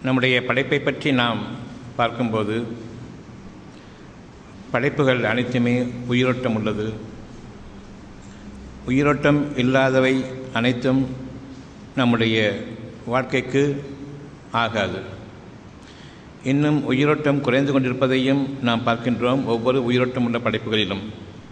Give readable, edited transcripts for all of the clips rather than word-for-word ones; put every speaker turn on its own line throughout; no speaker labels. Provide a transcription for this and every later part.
நம்முடைய படைப்பை பற்றி நாம் பார்க்கும்போது படைப்புகள் அனைத்துமே உயிரோட்டம் உள்ளது. உயிரோட்டம் இல்லாதவை அனைத்தும் நம்முடைய வாழ்க்கைக்கு ஆகாது. இன்னும் உயிரோட்டம் குறைந்து கொண்டிருப்பதையும் நாம் பார்க்கின்றோம் ஒவ்வொரு உயிரோட்டம் உள்ள படைப்புகளிலும்.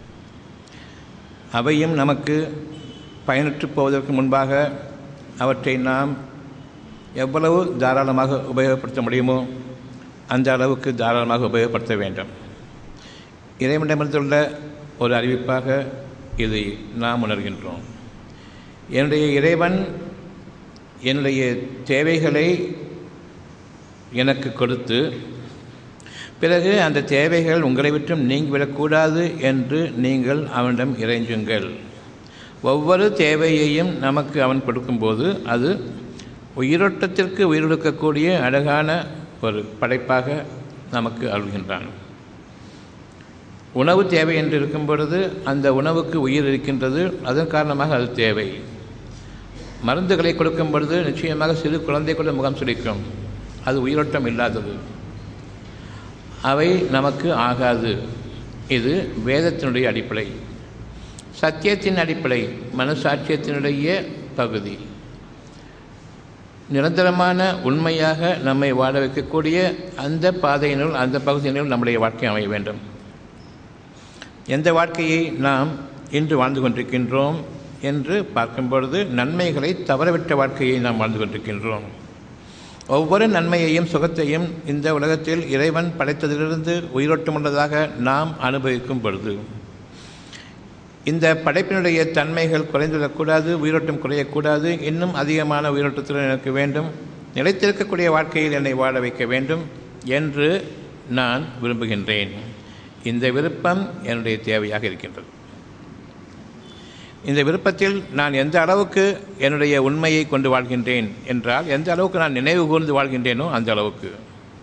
அவையும் நமக்கு பயனற்று போவதற்கு முன்பாக அவற்றை நாம் எவ்வளவு தாராளமாக உபயோகப்படுத்த முடியுமோ அந்த அளவுக்கு தாராளமாக உபயோகப்படுத்த வேண்டும். இறைவனிடமிருந்துள்ள ஒரு அறிவிப்பாக இதை நாம் உணர்கின்றோம். என்னுடைய இறைவன் என்னுடைய தேவைகளை எனக்கு கொடுத்து பிறகு அந்த தேவைகள் உங்களை விட்டும் நீங்கிவிடக்கூடாது என்று நீங்கள் அவனிடம் இறைஞ்சுங்கள். ஒவ்வொரு தேவையையும் நமக்கு அவன் கொடுக்கும்போது அது உயிரோட்டத்திற்கு உயிரொடுக்கக்கூடிய அழகான ஒரு படைப்பாக நமக்கு அருள்கின்றான். உணவு தேவை என்று இருக்கும் பொழுது அந்த உணவுக்கு உயிர் இருக்கின்றது, அதன் காரணமாக அது தேவை. மருந்துகளை கொடுக்கும் பொழுது நிச்சயமாக சிறு குழந்தை கூட முகம் சுளிக்கும், அது உயிரோட்டம் இல்லாதது, அவை நமக்கு ஆகாது. இது வேதத்தினுடைய அடிப்படை, சத்தியத்தின் அடிப்படை, மனசாட்சியத்தினுடைய பகுதி. நிரந்தரமான உண்மையாக நம்மை வாழ வைக்கக்கூடிய அந்த பாதையினுள் அந்த பகுதியினுள் நம்முடைய வாழ்க்கை அமைய வேண்டும். எந்த வாழ்க்கையை நாம் இன்று வாழ்ந்து கொண்டிருக்கின்றோம் என்று பார்க்கும் பொழுது நன்மைகளை தவறவிட்ட வாழ்க்கையை நாம் வாழ்ந்து கொண்டிருக்கின்றோம். ஒவ்வொரு நன்மையையும் சுகத்தையும் இந்த உலகத்தில் இறைவன் படைத்ததிலிருந்து உயிரோட்டமுள்ளதாக நாம் அனுபவிக்கும் பொழுது இந்த படைப்பினுடைய தன்மைகள் குறைந்துவிடக்கூடாது, உயிரோட்டம் குறையக்கூடாது, இன்னும் அதிகமான உயிரோட்டத்துடன் எனக்கு வேண்டும், நிலைத்திருக்கக்கூடிய வாழ்க்கையில் என்னை வாழ வைக்க வேண்டும் என்று நான் விரும்புகின்றேன். இந்த விருப்பம் என்னுடைய தேவையாக இருக்கின்றது. இந்த விருப்பத்தில் நான் எந்த அளவுக்கு என்னுடைய உண்மையை கொண்டு வாழ்கின்றேன் என்றால், எந்த அளவுக்கு நான் நினைவு கூர்ந்து வாழ்கின்றேனோ அந்த அளவுக்கு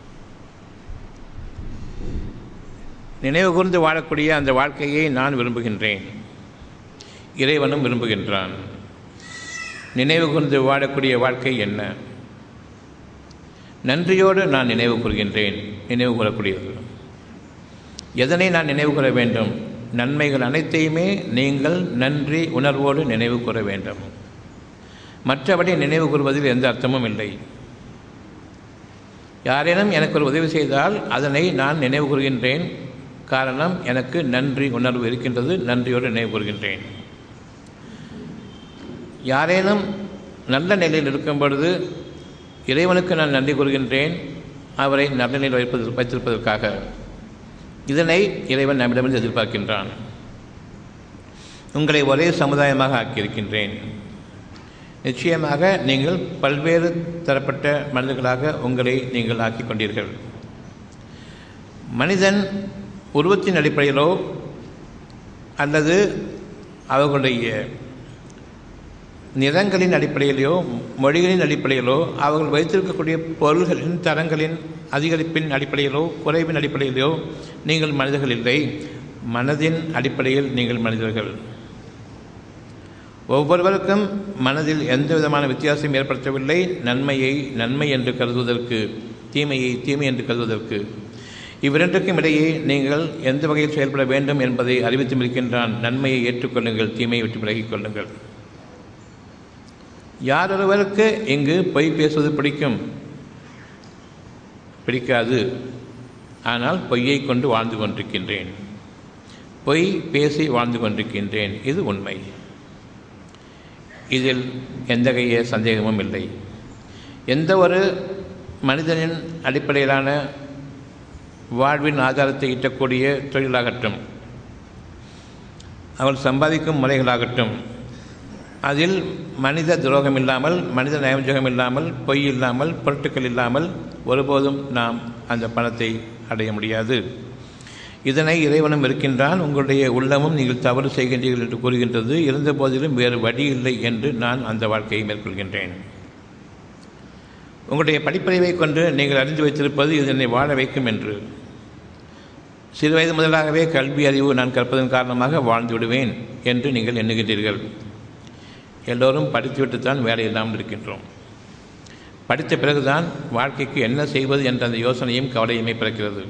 நினைவு கூர்ந்து வாழக்கூடிய அந்த வாழ்க்கையை நான் விரும்புகின்றேன், இறைவனும் விரும்புகின்றான். நினைவு கூர்ந்து வாழக்கூடிய வாழ்க்கை என்ன? நன்றியோடு நான் நினைவு கூறுகின்றேன். நினைவு கூறக்கூடியது எதனை நான் நினைவு கூற வேண்டும்? நன்மைகள் அனைத்தையுமே நீங்கள் நன்றி உணர்வோடு நினைவு கூற வேண்டும். மற்றபடி நினைவு கூறுவதில் எந்த அர்த்தமும் இல்லை. யாரேனும் எனக்கு ஒரு உதவி செய்தால் அதனை நான் நினைவு கூறுகின்றேன். காரணம், எனக்கு நன்றி உணர்வு இருக்கின்றது, நன்றியோடு நினைவு கூறுகின்றேன். யாரேனும் நல்ல நிலையில் இருக்கும் பொழுது இறைவனுக்கு நான் நன்றி கூறுகின்றேன், அவரை நல்ல நிலையில் வைத்திருப்பதற்காக. இதனை இறைவன் நம்மிடமிருந்து எதிர்பார்க்கின்றான். உங்களை ஒரே சமுதாயமாக ஆக்கியிருக்கின்றேன். நிச்சயமாக நீங்கள் பல்வேறு தரப்பட்ட மனிதர்களாக உங்களை நீங்கள் ஆக்கிக் கொண்டீர்கள். மனிதன் உருவத்தின் அடிப்படையிலோ அல்லது அவர்களுடைய நிறங்களின் அடிப்படையிலோ மொழிகளின் அடிப்படையிலோ அவர்கள் வைத்திருக்கக்கூடிய பொருள்களின் தரங்களின் அதிகரிப்பின் அடிப்படையிலோ குறைவின் அடிப்படையிலோ நீங்கள் மனிதர்கள் இல்லை. மனதின் அடிப்படையில் நீங்கள் மனிதர்கள். ஒவ்வொருவருக்கும் மனதில் எந்த விதமான வித்தியாசம் ஏற்படுத்தவில்லை. நன்மையை நன்மை என்று கருதுவதற்கு, தீமையை தீமை என்று கருதுவதற்கு, இவ்விரண்டுக்கும் இடையே நீங்கள் எந்த வகையில் செயல்பட வேண்டும் என்பதை அறிவித்தும் இருக்கின்றான். நன்மையை ஏற்றுக்கொள்ளுங்கள், தீமையை விட்டு விலகிக் கொள்ளுங்கள். யாரொருவருக்கு இங்கு பொய் பேசுவது பிடிக்காது, ஆனால் பொய்யை கொண்டு வாழ்ந்து கொண்டிருக்கின்றேன், பொய் பேசி வாழ்ந்து கொண்டிருக்கின்றேன். இது உண்மை. இதில் எந்தகைய சந்தேகமும் இல்லை. எந்த ஒரு மனிதனின் அடிப்படையிலான வாழ்வின் ஆதாரத்தை ஈட்டக்கூடிய தொழிலாகட்டும், அவள் சம்பாதிக்கும் முறைகளாகட்டும், அதில் மனித துரோகம் இல்லாமல், மனித நயவஞ்சகம் இல்லாமல், பொய் இல்லாமல், பொருட்கள் இல்லாமல் ஒருபோதும் நாம் அந்த பணத்தை அடைய முடியாது. இதனை இறைவனும் இருக்கின்றான். உங்களுடைய உள்ளமும் நீங்கள் தவறு செய்கின்றீர்கள் என்று கூறுகின்றது. இருந்த போதிலும் வேறு வழி இல்லை என்று நான் அந்த வாழ்க்கையை மேற்கொள்கின்றேன். உங்களுடைய படிப்பறிவை கொண்டு நீங்கள் அறிந்து வைத்திருப்பது இது என்னை வாழ வைக்கும் என்று. சிறு வயது முதலாகவே கல்வி அறிவு நான் கற்பதன் காரணமாக வாழ்ந்து விடுவேன் என்று நீங்கள் எண்ணுகின்றீர்கள். எல்லோரும் படித்துவிட்டுத்தான் வேலை இல்லாமல் இருக்கின்றோம். படித்த பிறகுதான் வாழ்க்கைக்கு என்ன செய்வது என்ற அந்த யோசனையும் கவலையுமே பிறக்கிறது.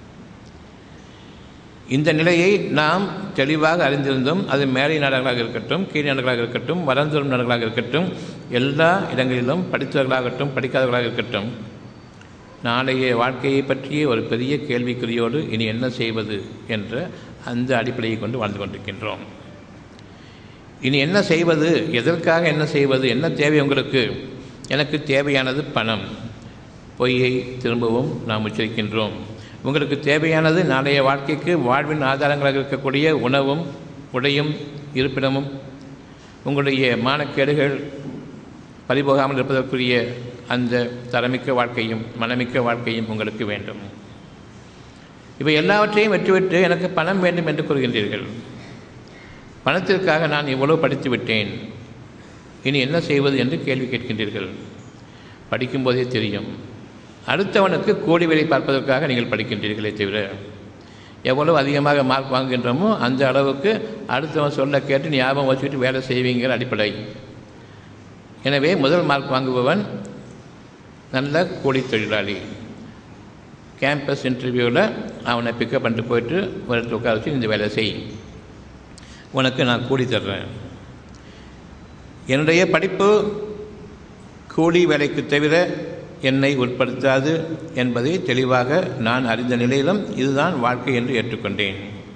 இந்த நிலையை நாம் தெளிவாக அறிந்திருந்தும், அது மேலை நாடுகளாக இருக்கட்டும், கீழ் நாடுகளாக இருக்கட்டும், வளர்ந்து வரும் நாடுகளாக இருக்கட்டும், எல்லா இடங்களிலும் படித்தவர்களாகட்டும் படிக்காதவர்களாக இருக்கட்டும், நாளைய வாழ்க்கையை பற்றிய ஒரு பெரிய கேள்விக்குறியோடு இனி என்ன செய்வது என்ற அந்த அடிப்படையை கொண்டு வாழ்ந்து கொண்டிருக்கின்றோம். இனி என்ன செய்வது, எதற்காக என்ன செய்வது, என்ன தேவை உங்களுக்கு? எனக்கு தேவையானது பணம். பொய்யை திரும்பவும் நாம் உச்சரிக்கின்றோம். உங்களுக்கு தேவையானது நாளைய வாழ்க்கைக்கு வாழ்வின் ஆதாரங்களாக இருக்கக்கூடிய உணவும் உடையும் இருப்பிடமும், உங்களுடைய மானக்கேடுகள் பறிபோகாமல் இருப்பதற்குரிய அந்த தரமிக்க வாழ்க்கையும் மனமிக்க வாழ்க்கையும் உங்களுக்கு வேண்டும். இவை எல்லாவற்றையும் வெற்றிவிட்டு எனக்கு பணம் வேண்டும் என்று கூறுகின்றீர்கள். பணத்திற்காக நான் இவ்வளவு படித்து விட்டேன், இனி என்ன செய்வது என்று கேள்வி கேட்கின்றீர்கள். படிக்கும்போதே தெரியும், அடுத்தவனுக்கு கூலி வேலை பார்ப்பதற்காக நீங்கள் படிக்கின்றீர்களே தவிர, எவ்வளவு அதிகமாக மார்க் வாங்குகின்றோமோ அந்த அளவுக்கு அடுத்தவன் சொல்ல கேட்டு ஞாபகம் வச்சுக்கிட்டு வேலை செய்வீங்கிற அடிப்படை. எனவே முதல் மார்க் வாங்குபவன் நல்ல கூலி தொழிலாளி. கேம்பஸ் இன்டர்வியூவில் அவனை பிக்கப் பண்ணிட்டு போயிட்டு ஒரு இடத்துல உட்கார வச்சு இந்த வேலை செய், உனக்கு நான் கூலி தர்றேன். என்னுடைய படிப்பு கூலி வேலைக்கு தவிர என்னை உட்படுத்தாது என்பதை தெளிவாக நான் அறிந்த நிலையிலும் இதுதான் வாழ்க்கை என்று ஏற்றுக்கொண்டேன்.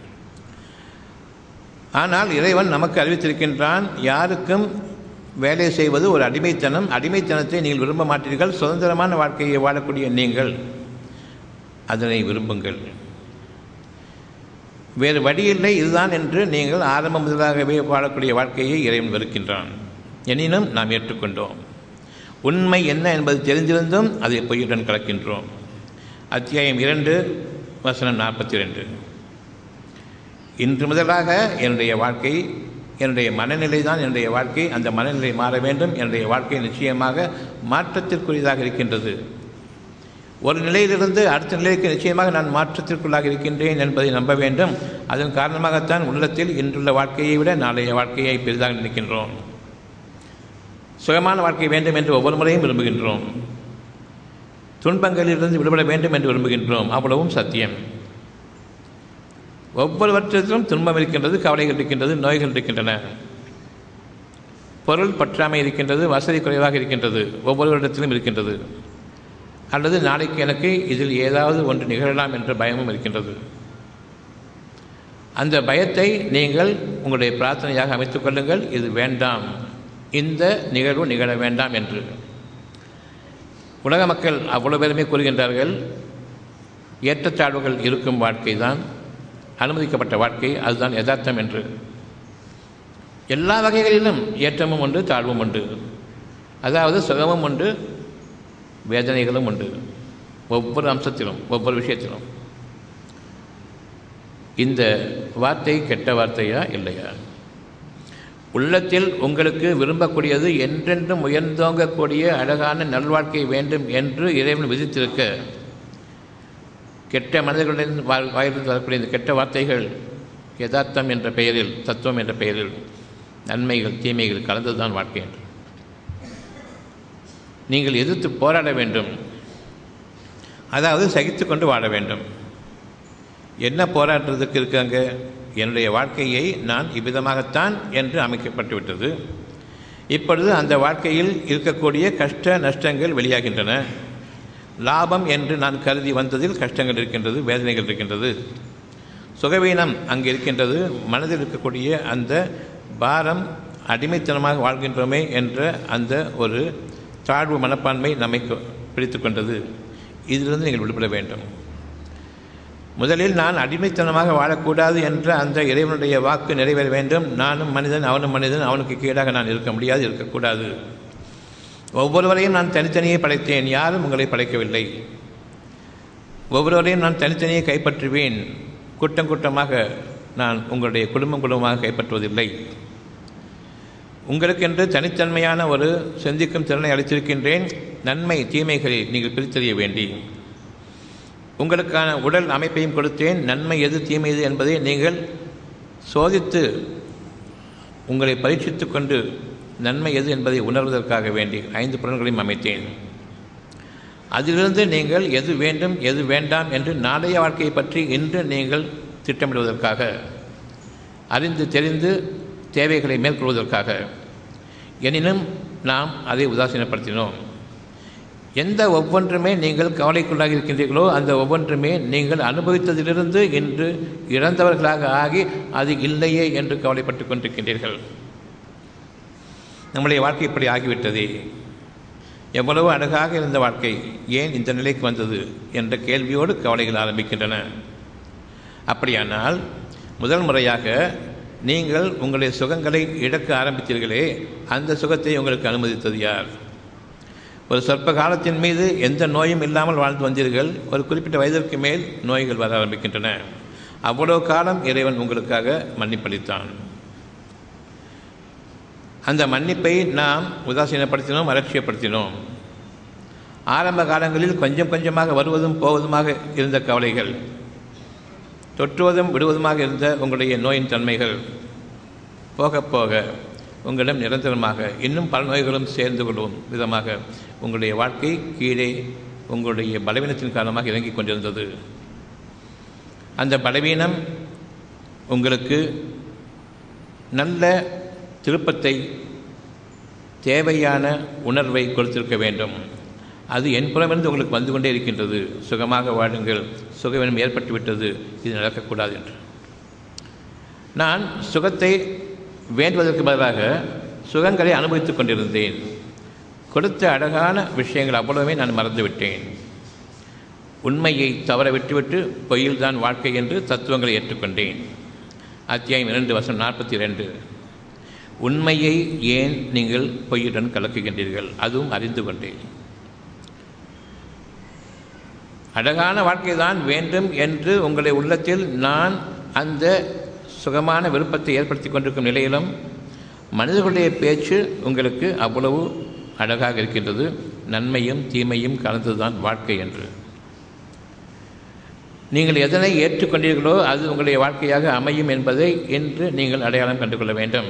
ஆனால் இறைவன் நமக்கு அறிவித்திருக்கின்றான், யாருக்கும் வேலை செய்வது ஒரு அடிமைத்தனம். அடிமைத்தனத்தை நீங்கள் விரும்ப மாட்டீர்கள். சுதந்திரமான வாழ்க்கையை வாழக்கூடிய நீங்கள் அதனை விரும்புங்கள். வேறு வழியில்லை, இதுதான் என்று நீங்கள் ஆரம்ப முதலாகவே வாழக்கூடிய வாழ்க்கையை இறைவன் வெறுக்கின்றான். எனினும் நாம் ஏற்றுக்கொண்டோம். உண்மை என்ன என்பது தெரிந்திருந்தும் அதை பொய்யுடன் கலக்கின்றோம். அத்தியாயம் 2 வசனம் 42. இன்று முதலாக என்னுடைய வாழ்க்கை, என்னுடைய மனநிலை தான் என்னுடைய வாழ்க்கை. அந்த மனநிலை மாற வேண்டும். என்னுடைய வாழ்க்கை நிச்சயமாக மாற்றத்திற்குரியதாக இருக்கின்றது. ஒரு நிலையிலிருந்து அடுத்த நிலைக்கு நிச்சயமாக நான் மாற்றத்திற்குள்ளாக இருக்கின்றேன் என்பதை நம்ப வேண்டும். அதன் காரணமாகத்தான் உள்ளத்தில் இன்றுள்ள வாழ்க்கையை விட நாளைய வாழ்க்கையை பெரிதாக நினைக்கின்றோம். சுகமான வாழ்க்கை வேண்டும் என்று ஒவ்வொரு முறையும் விரும்புகின்றோம். துன்பங்களிலிருந்து விடுபட வேண்டும் என்று விரும்புகின்றோம். அவ்வளவும் சத்தியம். ஒவ்வொருவற்றிலும் துன்பம் இருக்கின்றது, கவலைகள் இருக்கின்றது, நோய்கள் இருக்கின்றன, பொருள் பற்றாமை இருக்கின்றது, வசதி குறைவாக இருக்கின்றது, ஒவ்வொருவரிடத்திலும் இருக்கின்றது. அல்லது நாளைக்கு எனக்கு இதில் ஏதாவது ஒன்று நிகழலாம் என்ற பயமும் இருக்கின்றது. அந்த பயத்தை நீங்கள் உங்களுடைய பிரார்த்தனையாக அமைத்துக் கொள்ளுங்கள். இது வேண்டாம், இந்த நிகழ்வு நிகழ வேண்டாம் என்று. உலக மக்கள் அவ்வளவு பேருமே கூறுகின்றார்கள், ஏற்றத்தாழ்வுகள் இருக்கும் வாழ்க்கை தான் அனுமதிக்கப்பட்ட வாழ்க்கை, அதுதான் யதார்த்தம் என்று. எல்லா வகைகளிலும் ஏற்றமும் உண்டு, தாழ்வும் உண்டு. அதாவது சுகமும் உண்டு, வேதனைகளும் உண்டு. ஒவ்வொரு அம்சத்திலும், ஒவ்வொரு விஷயத்திலும். இந்த வார்த்தை கெட்ட வார்த்தையா இல்லையா? உள்ளத்தில் உங்களுக்கு விரும்பக்கூடியது என்றென்றும் உயர்ந்தோங்கக்கூடிய அழகான நல்வாழ்க்கை வேண்டும் என்று இறைவன் விதித்திருக்க, கெட்ட மனிதர்களின் வாயிலிருந்து வரக்கூடிய இந்த கெட்ட வார்த்தைகள் யதார்த்தம் என்ற பெயரில், தத்துவம் என்ற பெயரில் நன்மைகள் தீமைகள் கலந்துதான் வாழ்க்கை என்று நீங்கள் எதிர்த்து போராட வேண்டும். அதாவது சகித்து கொண்டு வாழ வேண்டும். என்ன போராடுறதுக்கு இருக்காங்க? என்னுடைய வாழ்க்கையை நான் இவ்விதமாகத்தான் என்று அமைக்கப்பட்டுவிட்டது. இப்பொழுது அந்த வாழ்க்கையில் இருக்கக்கூடிய கஷ்ட நஷ்டங்கள் வெளியாகின்றன. லாபம் என்று நான் கருதி வந்ததில் கஷ்டங்கள் இருக்கின்றது, வேதனைகள் இருக்கின்றது, சுகவீனம் அங்கே இருக்கின்றது. மனதில் இருக்கக்கூடிய அந்த பாரம், அடிமைத்தனமாக வாழ்கின்றோமே என்ற அந்த ஒரு தாழ்வு மனப்பான்மை நம்மை பிடித்து கொண்டது. இதிலிருந்து நீங்கள் விடுபட வேண்டும். முதலில் நான் அடிமைத்தனமாக வாழக்கூடாது என்ற அந்த இறைவனுடைய வாக்கு நிறைவேற வேண்டும். நானும் மனிதன், அவனும் மனிதன், அவனுக்கு கீழாக நான் இருக்க முடியாது, இருக்கக்கூடாது. ஒவ்வொருவரையும் நான் தனித்தனியே படைத்தேன், யாரும் உங்களை படைக்கவில்லை. ஒவ்வொருவரையும் நான் தனித்தனியே கைப்பற்றுவேன். கூட்டம் கூட்டமாக நான் உங்களுடைய குடும்பமாக கைப்பற்றுவதில்லை. உங்களுக்கென்று தனித்தன்மையான ஒரு சிந்திக்கும் திறனை அளித்திருக்கின்றேன். நன்மை தீமைகளை நீங்கள் பிரித்தறிய வேண்டி உங்களுக்கான உடல் அமைப்பையும் கொடுத்தேன். நன்மை எது தீமை எது என்பதை நீங்கள் சோதித்து உங்களை பரீட்சித்து கொண்டு நன்மை எது என்பதை உணர்வதற்காக வேண்டி 5 புலன்களையும் அமைத்தேன். அதிலிருந்து நீங்கள் எது வேண்டும் எது வேண்டாம் என்று நாளைய வாழ்க்கையை பற்றி இன்று நீங்கள் திட்டமிடுவதற்காக, அறிந்து தெரிந்து தேவைகளை மேற்கொள்வதற்காக. எனினும் நாம் அதை உதாசீனப்படுத்தினோம். எந்த ஒவ்வொன்றுமே நீங்கள் கவலைக்குள்ளாக இருக்கின்றீர்களோ அந்த ஒவ்வொன்றுமே நீங்கள் அனுபவித்ததிலிருந்து இன்று இழந்தவர்களாக ஆகி அது இல்லையே என்று கவலைப்பட்டு கொண்டிருக்கின்றீர்கள். நம்முடைய வாழ்க்கை இப்படி ஆகிவிட்டதே, எவ்வளவு அழகாக இருந்த வாழ்க்கை ஏன் இந்த நிலைக்கு வந்தது என்ற கேள்வியோடு கவலைகள் ஆரம்பிக்கின்றன. அப்படியானால் முதல் முறையாக நீங்கள் உங்களுடைய சுகங்களை இழக்க ஆரம்பித்தீர்களே, அந்த சுகத்தை உங்களுக்கு அனுமதித்தது யார்? ஒரு சொற்ப காலத்தின் மீது எந்த நோயும் இல்லாமல் வாழ்ந்து வந்தீர்கள். ஒரு குறிப்பிட்ட வயதிற்கு மேல் நோய்கள் வர ஆரம்பிக்கின்றன. அவ்வளவு காலம் இறைவன் உங்களுக்காக மன்னிப்பளித்தான். அந்த மன்னிப்பை நாம் உதாசீனப்படுத்தினோம், அலட்சியப்படுத்தினோம். ஆரம்ப காலங்களில் கொஞ்சம் கொஞ்சமாக வருவதும் போவதுமாக இருந்த கவலைகள், தொற்றுவதும் விடுவதுமாக இருந்த உங்களுடைய நோயின் தன்மைகள் போக போக உங்களிடம் நிரந்தரமாக இன்னும் பல நோய்களும் சேர்ந்து கொள்ளும் விதமாக உங்களுடைய வாழ்க்கை கீழே உங்களுடைய பலவீனத்தின் காரணமாக இறங்கிக் கொண்டிருந்தது. அந்த பலவீனம் உங்களுக்கு நல்ல திருப்பத்தை, தேவையான உணர்வை கொடுத்திருக்க வேண்டும். அது என் புறமிருந்து உங்களுக்கு வந்து கொண்டே இருக்கின்றது. சுகமாக வாழுங்கள், சுகவீனம் ஏற்பட்டுவிட்டது, இது நடக்கக்கூடாது என்று. நான் சுகத்தை வேண்டுவதற்கு பதிலாக சுகங்களை அனுபவித்துக் கொண்டிருந்தேன். கொடுத்த அழகான விஷயங்கள் அவ்வளவுமே நான் மறந்துவிட்டேன். உண்மையை தவற விட்டுவிட்டு பொய்யில்தான் வாழ்க்கை என்று தத்துவங்களை ஏற்றுக்கொண்டேன். அத்தியாயம் 2 வசனம் 42. உண்மையை ஏன் நீங்கள் பொய்யுடன் கலக்குகின்றீர்கள்? அதுவும் அறிந்து கொண்டேன். அழகான வாழ்க்கை தான் வேண்டும் என்று உங்களுடைய உள்ளத்தில் நான் அந்த சுகமான விருப்பத்தை ஏற்படுத்தி கொண்டிருக்கும் நிலையிலும் மனிதர்களுடைய பேச்சு உங்களுக்கு அவ்வளவு அழகாக இருக்கின்றது. நன்மையும் தீமையும் கலந்துதான் வாழ்க்கை என்று. நீங்கள் எதனை ஏற்றுக்கொண்டீர்களோ அது உங்களுடைய வாழ்க்கையாக அமையும் என்பதை இன்று நீங்கள் அடையாளம் கண்டுகொள்ள வேண்டும்.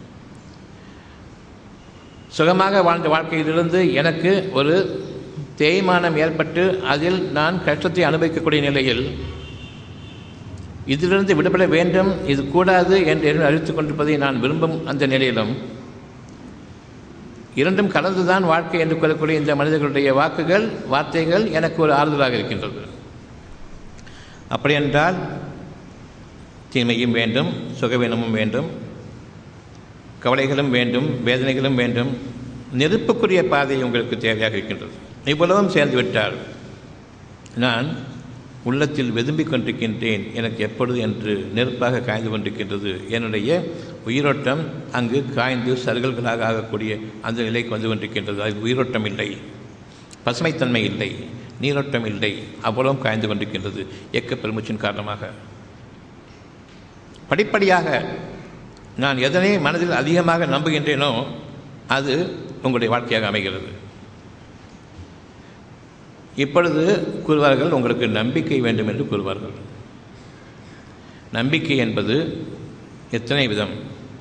சுகமாக வாழ்ந்த வாழ்க்கையிலிருந்து எனக்கு ஒரு தேய்மானம் ஏற்பட்டு அதில் நான் கஷ்டத்தை அனுபவிக்கக்கூடிய நிலையில் இதிலிருந்து விடுபட வேண்டும், இது கூடாது என்று அறிவித்துக் கொண்டிருப்பதை நான் விரும்பும் அந்த நிலையிலும் இரண்டும் கலந்துதான் வாழ்க்கை என்று கூறக்கூடிய இந்த மனிதர்களுடைய வார்த்தைகள் எனக்கு ஒரு ஆறுதலாக இருக்கின்றது. அப்படியென்றால் தீமையும் வேண்டும், சுகவீனமும் வேண்டும், கவலைகளும் வேண்டும், வேதனைகளும் வேண்டும். நெருப்புக்குரிய பாதை உங்களுக்கு தேவையாக இருக்கின்றது. இவ்வளவும் சேர்ந்துவிட்டால் நான் உள்ளத்தில் வெதும்பிக் கொண்டிருக்கின்றேன். எனக்கு எப்பொழுது என்று நெருப்பாக காய்ந்து கொண்டிருக்கின்றது. என்னுடைய உயிரோட்டம் அங்கு காய்ந்து சருகல்களாக ஆகக்கூடிய அந்த நிலைக்கு வந்து கொண்டிருக்கின்றது. அது உயிரோட்டம் இல்லை, பசுமைத்தன்மை இல்லை, நீரோட்டம் இல்லை, அவ்வளவும் காய்ந்து கொண்டிருக்கின்றது இயக்க பெருமூச்சின் காரணமாக. படிப்படியாக நான் எதனை மனதில் அதிகமாக நம்புகின்றேனோ அது உங்களுடைய வாழ்க்கையாக அமைகிறது. இப்பொழுது கூறுவார்கள், உங்களுக்கு நம்பிக்கை வேண்டும் என்று கூறுவார்கள். நம்பிக்கை என்பது எத்தனை விதம்?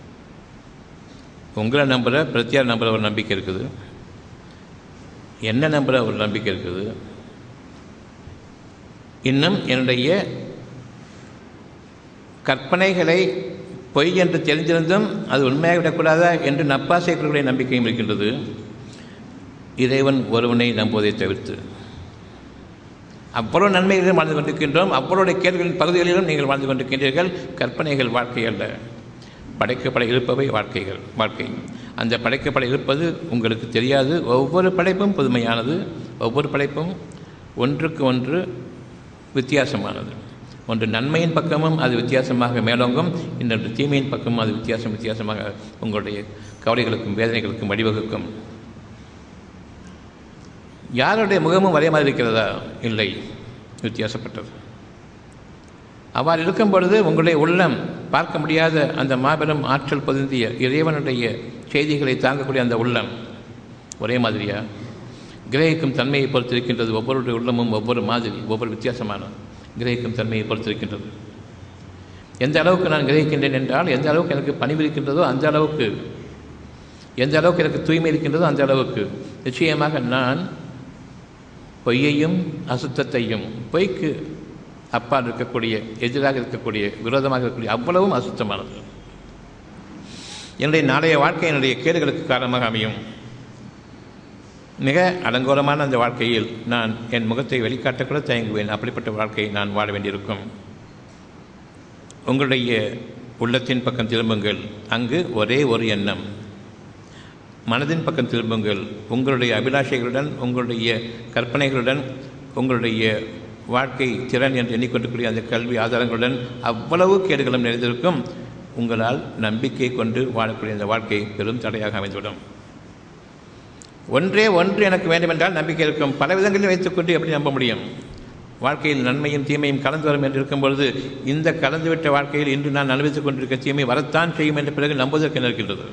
உங்களை நம்புகிற பிரத்தியார் நம்புகிற ஒரு நம்பிக்கை இருக்குது, என்ன நம்புகிற ஒரு நம்பிக்கை இருக்குது, இன்னும் என்னுடைய கற்பனைகளை பொய் என்று தெரிந்திருந்தும் அது உண்மையாக விடக்கூடாதா என்று நப்பாசைகளுடைய நம்பிக்கையும் இருக்கின்றது. இறைவன் ஒருவனை நம்புவதை தவிர்த்து அவ்வளவு நன்மைகளிலும் வாழ்ந்து கொண்டிருக்கின்றோம். அவ்வளோடைய கேள்விகளின் பகுதிகளிலும் நீங்கள் வாழ்ந்து கொண்டிருக்கின்றீர்கள். கற்பனைகள் வாழ்க்கை அல்ல, படைக்கப்பட இருப்பவை வாழ்க்கை. அந்த படைக்கப்பட இருப்பது உங்களுக்கு தெரியாது. ஒவ்வொரு படைப்பும் புதுமையானது, ஒவ்வொரு படைப்பும் ஒன்றுக்கு ஒன்று வித்தியாசமானது. ஒன்று நன்மையின் பக்கமும் அது வித்தியாசமாக மேலோங்கும், இன்னொன்று தீமையின் பக்கமும் அது வித்தியாசமாக உங்களுடைய கவலைகளுக்கும் வேதனைகளுக்கும் வழிவகுக்கும். யாருடைய முகமும் ஒரே மாதிரி இருக்கிறதா? இல்லை, வித்தியாசப்பட்டது. அவ்வாறு இருக்கும் பொழுது உங்களுடைய உள்ளம் பார்க்க முடியாத அந்த மாபெரும் ஆற்றல் பொருந்திய இறைவனுடைய செய்திகளை தாங்கக்கூடிய அந்த உள்ளம் ஒரே மாதிரியா? கிரகிக்கும் தன்மையை பொறுத்திருக்கின்றது. ஒவ்வொருடைய உள்ளமும் ஒவ்வொரு மாதிரி, ஒவ்வொரு வித்தியாசமான கிரகிக்கும் தன்மையை பொறுத்திருக்கின்றது. எந்த அளவுக்கு நான் கிரகிக்கின்றேன் என்றால், எந்த அளவுக்கு எனக்கு பணிவு இருக்கின்றதோ அந்த அளவுக்கு, எந்த அளவுக்கு எனக்கு தூய்மை இருக்கின்றதோ அந்த அளவுக்கு நிச்சயமாக நான் பொய்யையும் அசுத்தத்தையும், பொய்க்கு அப்பால் இருக்கக்கூடிய, எதிராக இருக்கக்கூடிய, விரோதமாக இருக்கக்கூடிய அவ்வளவும் அசுத்தமானது. என்னுடைய நாளைய வாழ்க்கை என்னுடைய கேடுகளுக்கு காரணமாக அமையும். மிக அலங்கோலமான அந்த வாழ்க்கையில் நான் என் முகத்தை வெளிக்காட்டக்கூட தயங்குவேன். அப்படிப்பட்ட வாழ்க்கையை நான் வாழ வேண்டியிருக்கும். உங்களுடைய உள்ளத்தின் பக்கம் திரும்புங்கள். அங்கு ஒரே ஒரு எண்ணம். மனதின் பக்கம் திரும்புங்கள். உங்களுடைய அபிலாஷைகளுடன், உங்களுடைய கற்பனைகளுடன், உங்களுடைய வாழ்க்கை திறன் என்று எண்ணிக்கொண்டிருக்கூடிய அந்த கல்வி ஆதாரங்களுடன் அவ்வளவு கேடுகளும் நிறைந்திருக்கும். உங்களால் நம்பிக்கை கொண்டு வாழக்கூடிய அந்த வாழ்க்கை பெரும் தடையாக அமைந்துவிடும். ஒன்றே ஒன்று எனக்கு வேண்டுமென்றால் நம்பிக்கை இருக்கும். பல விதங்களில் வைத்துக்கொண்டு எப்படி நம்ப முடியும்? வாழ்க்கையில் நன்மையும் தீமையும் கலந்து வரும் என்று இருக்கும் பொழுது, இந்த கலந்துவிட்ட வாழ்க்கையில் இன்று நான் அனுபவித்துக் கொண்டிருக்க தீமை வரத்தான் செய்யும் என்ற பிறகு நம்புவதற்கு இருக்கின்றது.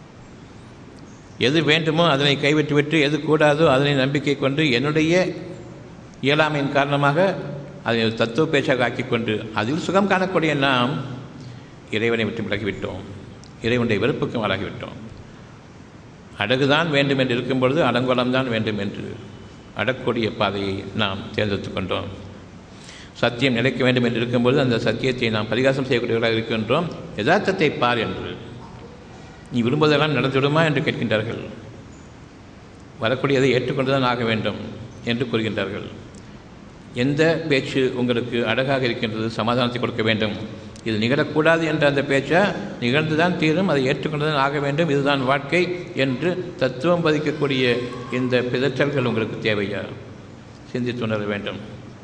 எது வேண்டுமோ அதனை கைவிட்டுவிட்டு, எது கூடாதோ அதனை நம்பிக்கை கொண்டு, என்னுடைய இயலாமையின் காரணமாக அதை தத்துவ பேச்சாக ஆக்கிக்கொண்டு அதில் சுகம் காணக்கூடிய நாம் இறைவனை விட்டு விலகிவிட்டோம். இறைவனுடைய வெறுப்புக்கு மாறாகிவிட்டோம். அடகுதான் வேண்டும் என்று இருக்கும் பொழுது அடங்கோலம்தான் வேண்டும் என்று அடக்கூடிய பாதையை நாம் தேர்ந்தெடுத்து கொண்டோம். சத்தியம் நிலைக்க வேண்டும் என்று இருக்கும்போது அந்த சத்தியத்தை நாம் பரிகாசம் செய்யக்கூடியவர்களாக இருக்கின்றோம். யதார்த்தத்தை பார் என்று. நீ விரும்புவதெல்லாம் நடந்துவிடுமா என்று கேட்கின்றார்கள். வரக்கூடியதை ஏற்றுக்கொண்டுதான் ஆக வேண்டும் என்று கூறுகின்றார்கள். எந்த பேச்சு உங்களுக்கு அழகாக இருக்கின்றது, சமாதானத்தை கொடுக்க வேண்டும், இது நிகழக்கூடாது என்ற அந்த பேச்சா நிகழ்ந்துதான் தீரும், அதை ஏற்றுக்கொண்டுதான் ஆக வேண்டும், இதுதான் வாழ்க்கை என்று தத்துவம் பதிக்கக்கூடிய இந்த பிதற்றல்கள் உங்களுக்கு தேவையா? சிந்தித்து உணர வேண்டும்.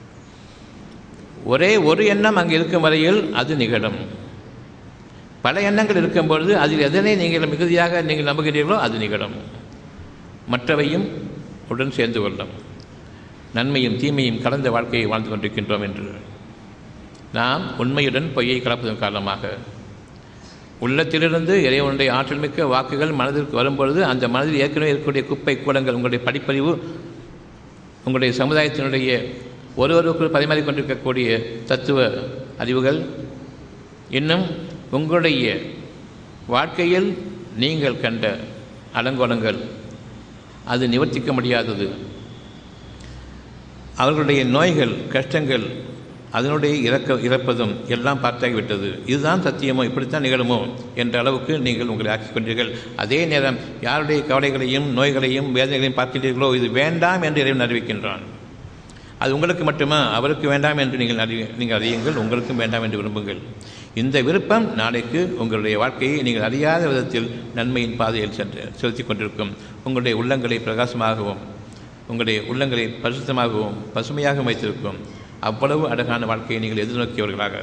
ஒரே ஒரு எண்ணம் அங்கே இருக்கும் வரையில் அது நிகழும். பல எண்ணங்கள் இருக்கும்பொழுது அதில் எதனை நீங்கள் மிகுதியாக நீங்கள் நம்புகிறீர்களோ அது நிகழும். மற்றவையும் உடன் சேர்ந்து கொள்ளும். நன்மையும் தீமையும் கலந்த வாழ்க்கையை வாழ்ந்து கொண்டிருக்கின்றோம் என்று நாம் உண்மையுடன் பொய்யை கலப்பதன் காரணமாக உள்ளத்திலிருந்து இறைவனுடைய ஆற்றல் மிக்க வாக்குகள் மனதிற்கு வரும்பொழுது அந்த மனதில் ஏற்கனவே இருக்கக்கூடிய குப்பை கூடங்கள், உங்களுடைய படிப்பறிவு, உங்களுடைய சமுதாயத்தினுடைய ஒருவருக்குள் பரிமாறிக்கொண்டிருக்கக்கூடிய தத்துவ அறிவுகள், இன்னும் உங்களுடைய வாழ்க்கையில் நீங்கள் கண்ட அலங்கோலங்கள், அது நிவர்த்திக்க முடியாதது, அவர்களுடைய நோய்கள், கஷ்டங்கள், அதனுடைய இறப்பதும் எல்லாம் பார்த்தாகிவிட்டது. இதுதான் சத்தியமோ, இப்படித்தான் நிகழுமோ என்ற அளவுக்கு நீங்கள் உங்களை ஆக்கிக் கொண்டீர்கள். அதே நேரம் யாருடைய கவலைகளையும் நோய்களையும் வேதனைகளையும் பார்க்கின்றீர்களோ இது வேண்டாம் என்று இறைவன் அறிவிக்கின்றான். அது உங்களுக்கு மட்டுமா? அவருக்கு வேண்டாம் என்று நீங்கள் அறியுங்கள், உங்களுக்கும் வேண்டாம் என்று விரும்புங்கள். இந்த விருப்பம் நாளைக்கு உங்களுடைய வாழ்க்கையை நீங்கள் அறியாத விதத்தில் நன்மையின் பாதையில் செலுத்தி கொண்டிருக்கும். உங்களுடைய உள்ளங்களை பிரகாசமாகவும் உங்களுடைய உள்ளங்களை பரிசுத்தமாகவும் பசுமையாகவும் வைத்திருக்கும். அவ்வளவு அழகான வாழ்க்கையை நீங்கள் எதிர்நோக்கியவர்களாக,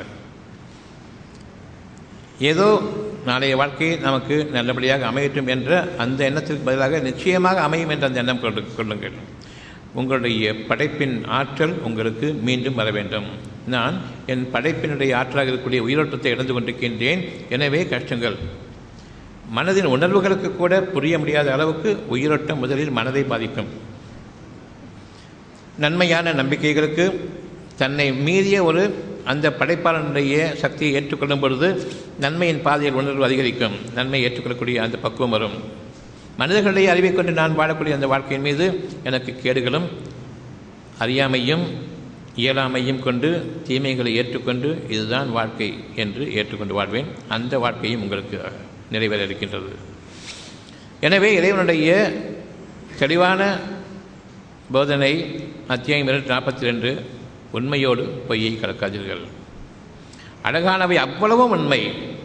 ஏதோ நாளைய வாழ்க்கை நமக்கு நல்லபடியாக அமையட்டும் என்ற அந்த எண்ணத்திற்கு பதிலாக நிச்சயமாக அமையும் என்ற அந்த எண்ணம் கொள்ளுங்கள். உங்களுடைய படைப்பின் ஆற்றல் உங்களுக்கு மீண்டும் வர வேண்டும். நான் என் படைப்பினுடைய ஆற்றலாக இருக்கக்கூடிய உயிரோட்டத்தை இழந்து கொண்டிருக்கின்றேன், எனவே கஷ்டங்கள். மனதின் உணர்வுகளுக்கு கூட புரிய முடியாத அளவுக்கு உயிரோட்டம் முதலில் மனதை பாதிக்கும். நன்மையான நம்பிக்கைகளுக்கு தன்னை மீறிய ஒரு அந்த படைப்பாளனுடைய சக்தியை ஏற்றுக்கொள்ளும் பொழுது நன்மையின் பாதையில் உணர்வு அதிகரிக்கும். நன்மை ஏற்றுக்கொள்ளக்கூடிய அந்த பக்குவம் வரும். மனிதர்களுடைய அறிவை கொண்டு நான் வாழக்கூடிய அந்த வாழ்க்கையின் மீது எனக்கு கேடுகளும் அறியாமையும் இயலாமையும் கொண்டு தீமைகளை ஏற்றுக்கொண்டு இதுதான் வாழ்க்கை என்று ஏற்றுக்கொண்டு வாழ்வேன். அந்த வாழ்க்கையும் உங்களுக்கு நிறைவேற இருக்கின்றது. எனவே இறைவனுடைய தெளிவான போதனை அத்தியாயம் 242 உண்மையோடு பொய்யை கலக்காதீர்கள். அழகானவை அவ்வளவும் உண்மை.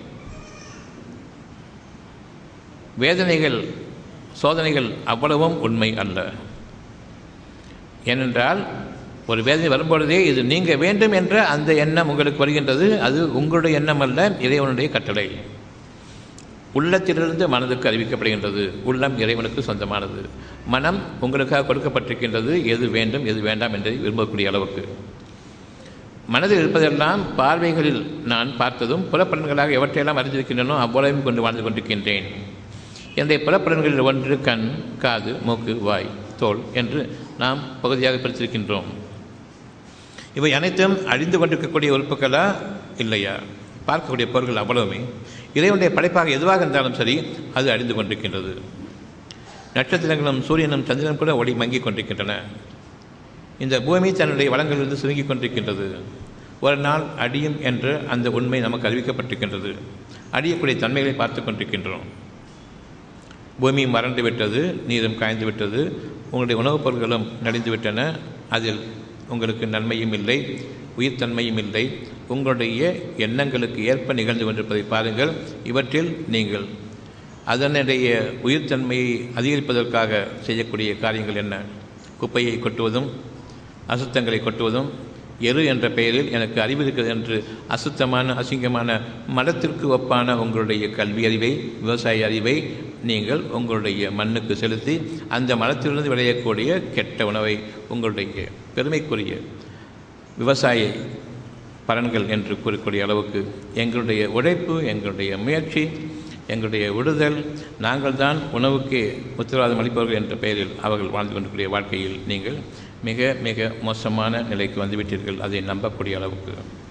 வேதனைகள் சோதனைகள் அவ்வளவும் உண்மை அல்ல. ஏனென்றால் ஒரு வேதனை வரும்பொழுதே இது நீங்க வேண்டும் என்ற அந்த எண்ணம் உங்களுக்கு வருகின்றது. அது உங்களுடைய எண்ணம் அல்ல, இறைவனுடைய கட்டளை. உள்ளத்திலிருந்து மனதுக்கு அறிவிக்கப்படுகின்றது. உள்ளம் இறைவனுக்கு சொந்தமானது. மனம் உங்களுக்காக கொடுக்கப்பட்டிருக்கின்றது, எது வேண்டும் எது வேண்டாம் என்று விரும்பக்கூடிய அளவுக்கு. மனதில் இருப்பதெல்லாம் பார்வைகளில் நான் பார்த்ததும் புறப்பலன்களாக எவற்றையெல்லாம் அறிந்திருக்கின்றனோ அவ்வளவையும் கொண்டு வாழ்ந்து கொண்டிருக்கின்றேன். என்னுடைய புறப்பலன்களில் ஒன்று கண், காது, மூக்கு, வாய், தோல் என்று நாம் பகுதியாக பிரித்திருக்கின்றோம். இவை அனைத்தும் அழிந்து கொண்டிருக்கக்கூடிய உறுப்புகளா இல்லையா? பார்க்கக்கூடிய பொருட்கள் அவ்வளவுமே இறைவனுடைய படைப்பாக எதுவாக இருந்தாலும் சரி அது அழிந்து கொண்டிருக்கின்றது. நட்சத்திரங்களும் சூரியனும் சந்திரனும் கூட ஒளி மங்கிக் கொண்டிருக்கின்றன. இந்த பூமி தன்னுடைய வளங்களிலிருந்து சுருங்கிக் கொண்டிருக்கின்றது. ஒரு நாள் அடியும் என்று அந்த உண்மை நமக்கு அறிவிக்கப்பட்டிருக்கின்றது. அடியக்கூடிய தன்மைகளை பார்த்து கொண்டிருக்கின்றோம். பூமி மறந்து விட்டது, நீரும் காய்ந்து விட்டது, உங்களுடைய உணவுப் பொருட்களும் நலிந்து விட்டன. அதில் உங்களுக்கு நன்மையும் இல்லை, உயிர்த்தன்மையும் இல்லை. உங்களுடைய எண்ணங்களுக்கு ஏற்ப நிகழ்ந்து கொண்டிருப்பதை பாருங்கள். இவற்றில் நீங்கள் அதனுடைய உயிர்த்தன்மையை அதிகரிப்பதற்காக செய்யக்கூடிய காரியங்கள் என்ன? குப்பையை கொட்டுவதும், அசுத்தங்களை கொட்டுவதும், எரு என்ற பெயரில் எனக்கு அறிவு இருக்கிறது என்று அசுத்தமான அசிங்கமான மதத்திற்கு ஒப்பான உங்களுடைய கல்வி அறிவை, விவசாய அறிவை நீங்கள் உங்களுடைய மண்ணுக்கு செலுத்தி அந்த மரத்திலிருந்து விளையக்கூடிய கெட்ட உணவை உங்களுடைய பெருமைக்குரிய விவசாய பலன்கள் என்று கூறக்கூடிய அளவுக்கு எங்களுடைய உழைப்பு, எங்களுடைய முயற்சி, எங்களுடைய விடுதல், நாங்கள் தான் உணவுக்கே உத்தரவாதம் அளிப்பவர்கள் என்ற பெயரில் அவர்கள் வாழ்ந்து கொண்டிருக்கிற வாழ்க்கையில் நீங்கள் மிக மிக மோசமான நிலைக்கு வந்துவிட்டீர்கள். அதை நம்பக்கூடிய அளவுக்கு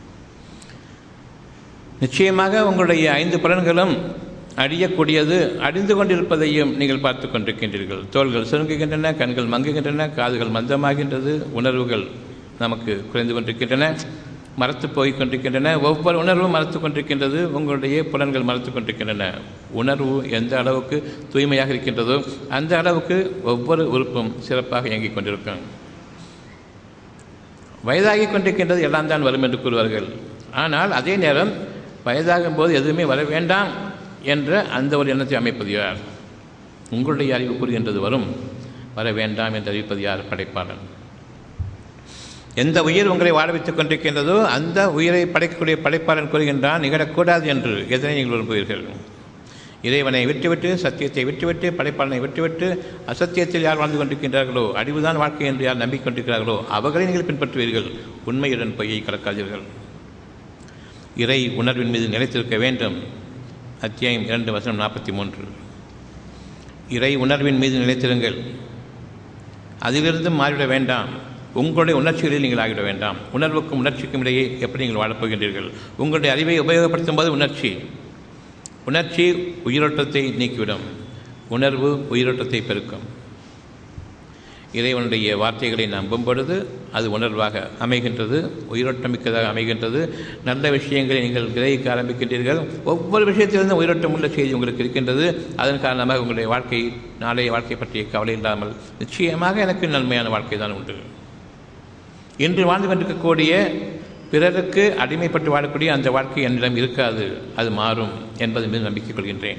நிச்சயமாக உங்களுடைய 5 புலன்களும் அழியக்கூடியது, அழிந்து கொண்டிருப்பதையும் நீங்கள் பார்த்து கொண்டிருக்கின்றீர்கள். தோள்கள் சுருங்குகின்றன, கண்கள் மங்குகின்றன, காதுகள் மந்தமாகின்றது, உணர்வுகள் நமக்கு குறைந்து கொண்டிருக்கின்றன, மறத்து போய் கொண்டிருக்கின்றன. ஒவ்வொரு உணர்வும் மறத்து கொண்டிருக்கின்றது. உங்களுடைய புலன்கள் மறத்து கொண்டிருக்கின்றன. உணர்வு எந்த அளவுக்கு தூய்மையாக இருக்கின்றதோ அந்த அளவுக்கு ஒவ்வொரு உறுப்பும் சிறப்பாக இயங்கிக் கொண்டிருக்கும். வயதாகி கொண்டிருக்கின்றது, எல்லாம் தான் வரும் என்று கூறுவார்கள். ஆனால் அதே நேரம் வயதாகும் போது எதுவுமே வர வேண்டாம் என்ற அந்த ஒரு எண்ணத்தை அமைப்பது யார்? உங்களுடைய அறிவு கூறுகின்றது வரும், வர வேண்டாம் என்று அறிவிப்பது யார்? படைப்பாளன். எந்த உயிர் உங்களை வாழ வைத்துக் கொண்டிருக்கின்றதோ அந்த உயிரை படைக்கக்கூடிய படைப்பாளன் கூறுகின்றான் நிகழக்கூடாது என்று. எதனை நீங்கள் விரும்புவீர்கள்? இறைவனை விட்டுவிட்டு, சத்தியத்தை விட்டுவிட்டு, படைப்பாளனை விட்டுவிட்டு அசத்தியத்தில் யார் வாழ்ந்து கொண்டிருக்கின்றார்களோ, அழிவுதான் வாழ்க்கை என்று யார் நம்பிக்கொண்டிருக்கிறார்களோ அவர்களை நீங்கள் பின்பற்றுவீர்கள். உண்மையுடன் பொய்யை கலக்காதீர்கள். இறை உணர்வின் மீது நிலைத்திருக்க வேண்டும். அத்தியாயம் 2 வசனம் 43. இறை உணர்வின் மீது நிலைத்திருங்கள். அதிலிருந்து மாறிவிட வேண்டாம். உங்களுடைய உணர்ச்சிகளில் நீங்கள் ஆகிவிட வேண்டாம். உணர்வுக்கும் உணர்ச்சிக்கும் இடையே எப்படி நீங்கள் வாழப்போகின்றீர்கள்? உங்களுடைய அறிவை உபயோகப்படுத்தும் போது உணர்ச்சி உயிரோட்டத்தை நீக்கிவிடும், உணர்வு உயிரோட்டத்தை பெருக்கும். இறைவனுடைய வார்த்தைகளை நம்பும் பொழுது அது உணர்வாக அமைகின்றது, உயிரோட்டமிக்கதாக அமைகின்றது. நல்ல விஷயங்களை நீங்கள் கிரகிக்க ஆரம்பிக்கின்றீர்கள். ஒவ்வொரு விஷயத்திலிருந்து உயிரோட்டம் உள்ள செய்தி உங்களுக்கு இருக்கின்றது. அதன் காரணமாக உங்களுடைய வாழ்க்கை, நாளைய வாழ்க்கை பற்றிய கவலை இல்லாமல் நிச்சயமாக எனக்கு நன்மையான வாழ்க்கை தான் உண்டு. இன்று வாழ்ந்து கொண்டிருக்கக்கூடிய பிறருக்கு அடிமைப்பட்டு வாழக்கூடிய அந்த வாழ்க்கை என்னிடம் இருக்காது, அது மாறும் என்பதன் மீது நம்பிக்கை கொள்கின்றேன்.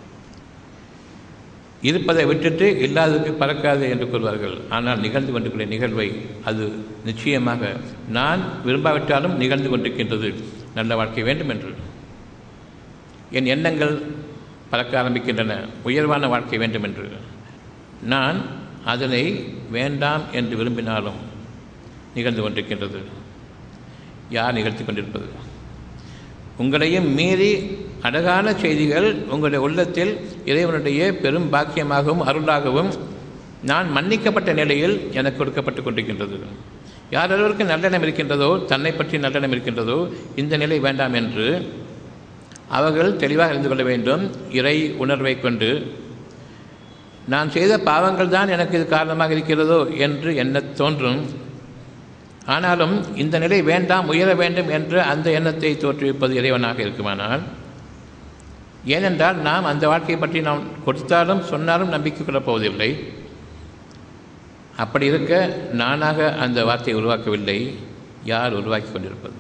இருப்பதை விட்டுட்டு இல்லாததுக்கு பறக்காது என்று கூறுவார்கள். ஆனால் நிகழ்ந்து கொண்டிருக்கிற நிகழ்வை அது நிச்சயமாக நான் விரும்பாவிட்டாலும் நிகழ்ந்து கொண்டிருக்கின்றது. நல்ல வாழ்க்கை வேண்டும் என்று என் எண்ணங்கள் பறக்க ஆரம்பிக்கின்றன. உயர்வான வாழ்க்கை வேண்டும் என்று நான் அதனை வேண்டாம் என்று விரும்பினாலும் நிகழ்ந்து கொண்டிருக்கின்றது. யார் நிகழ்த்தி கொண்டிருப்பது? உங்களையும் மீறி அழகான செய்திகள் உங்களுடைய உள்ளத்தில் இறைவனுடைய பெரும் பாக்கியமாகவும் அருளாகவும் நான் மன்னிக்கப்பட்ட நிலையில் எனக்கு கொடுக்கப்பட்டு கொண்டிருக்கின்றது. யாரொருவருக்கு நல்லெண்ணம் இருக்கின்றதோ, தன்னை பற்றி நல்லெண்ணம் இருக்கின்றதோ, இந்த நிலை வேண்டாம் என்று அவர்கள் தெளிவாக அறிந்து கொள்ள வேண்டும். இறை உணர்வை கொண்டு நான் செய்த பாவங்கள் தான் எனக்கு இது காரணமாக இருக்கிறதோ என்று எண்ண தோன்றும். ஆனாலும் இந்த நிலை வேண்டாம், உயர வேண்டும் என்ற அந்த எண்ணத்தை தோற்றுவிப்பது இறைவனாக இருக்குமானால், ஏனென்றால் நாம் அந்த வாழ்க்கையை பற்றி நாம் கொடுத்தாலும் சொன்னாலும் நம்பிக்கை கொள்ளப் போவதில்லை. அப்படி இருக்க நானாக அந்த வார்த்தையை உருவாக்கவில்லை. யார் உருவாக்கி கொண்டிருப்பது?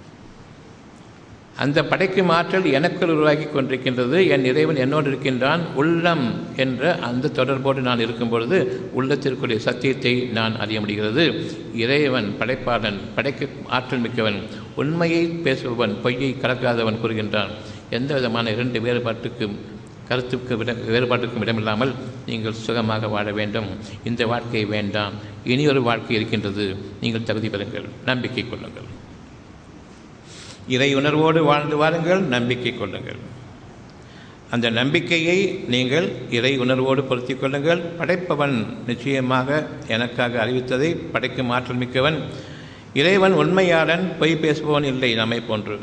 அந்த படைக்கும் ஆற்றல் எனக்குள் உருவாக்கி கொண்டிருக்கின்றது. என் இறைவன் என்னோடு இருக்கின்றான். உள்ளம் என்ற அந்த தொடர்போடு நான் இருக்கும் பொழுது உள்ளத்திற்குரிய சத்தியத்தை நான் அறிய முடிகிறது. இறைவன் படைப்பாளன், படைக்க ஆற்றல் மிக்கவன், உண்மையை பேசுபவன், பொய்யை கலக்காதவன் கூறுகின்றான். எந்த விதமான 2 வேறுபாட்டுக்கும் இடமில்லாமல் நீங்கள் சுகமாக வாழ வேண்டும். இந்த வாழ்க்கை வேண்டாம், இனியொரு வாழ்க்கை இருக்கின்றது. நீங்கள் தகுதி பெறுங்கள், நம்பிக்கை கொள்ளுங்கள். இறை உணர்வோடு வாழ்ந்து வாருங்கள், நம்பிக்கை கொள்ளுங்கள். அந்த நம்பிக்கையை நீங்கள் இறை உணர்வோடு பொருத்தி கொள்ளுங்கள். படைப்பவன் நிச்சயமாக எனக்காக அறிவித்ததை படைக்கும் ஆற்றல் மிக்கவன். இறைவன் உண்மையாளன், பொய் பேசுபவன் இல்லை. நம்மை போன்று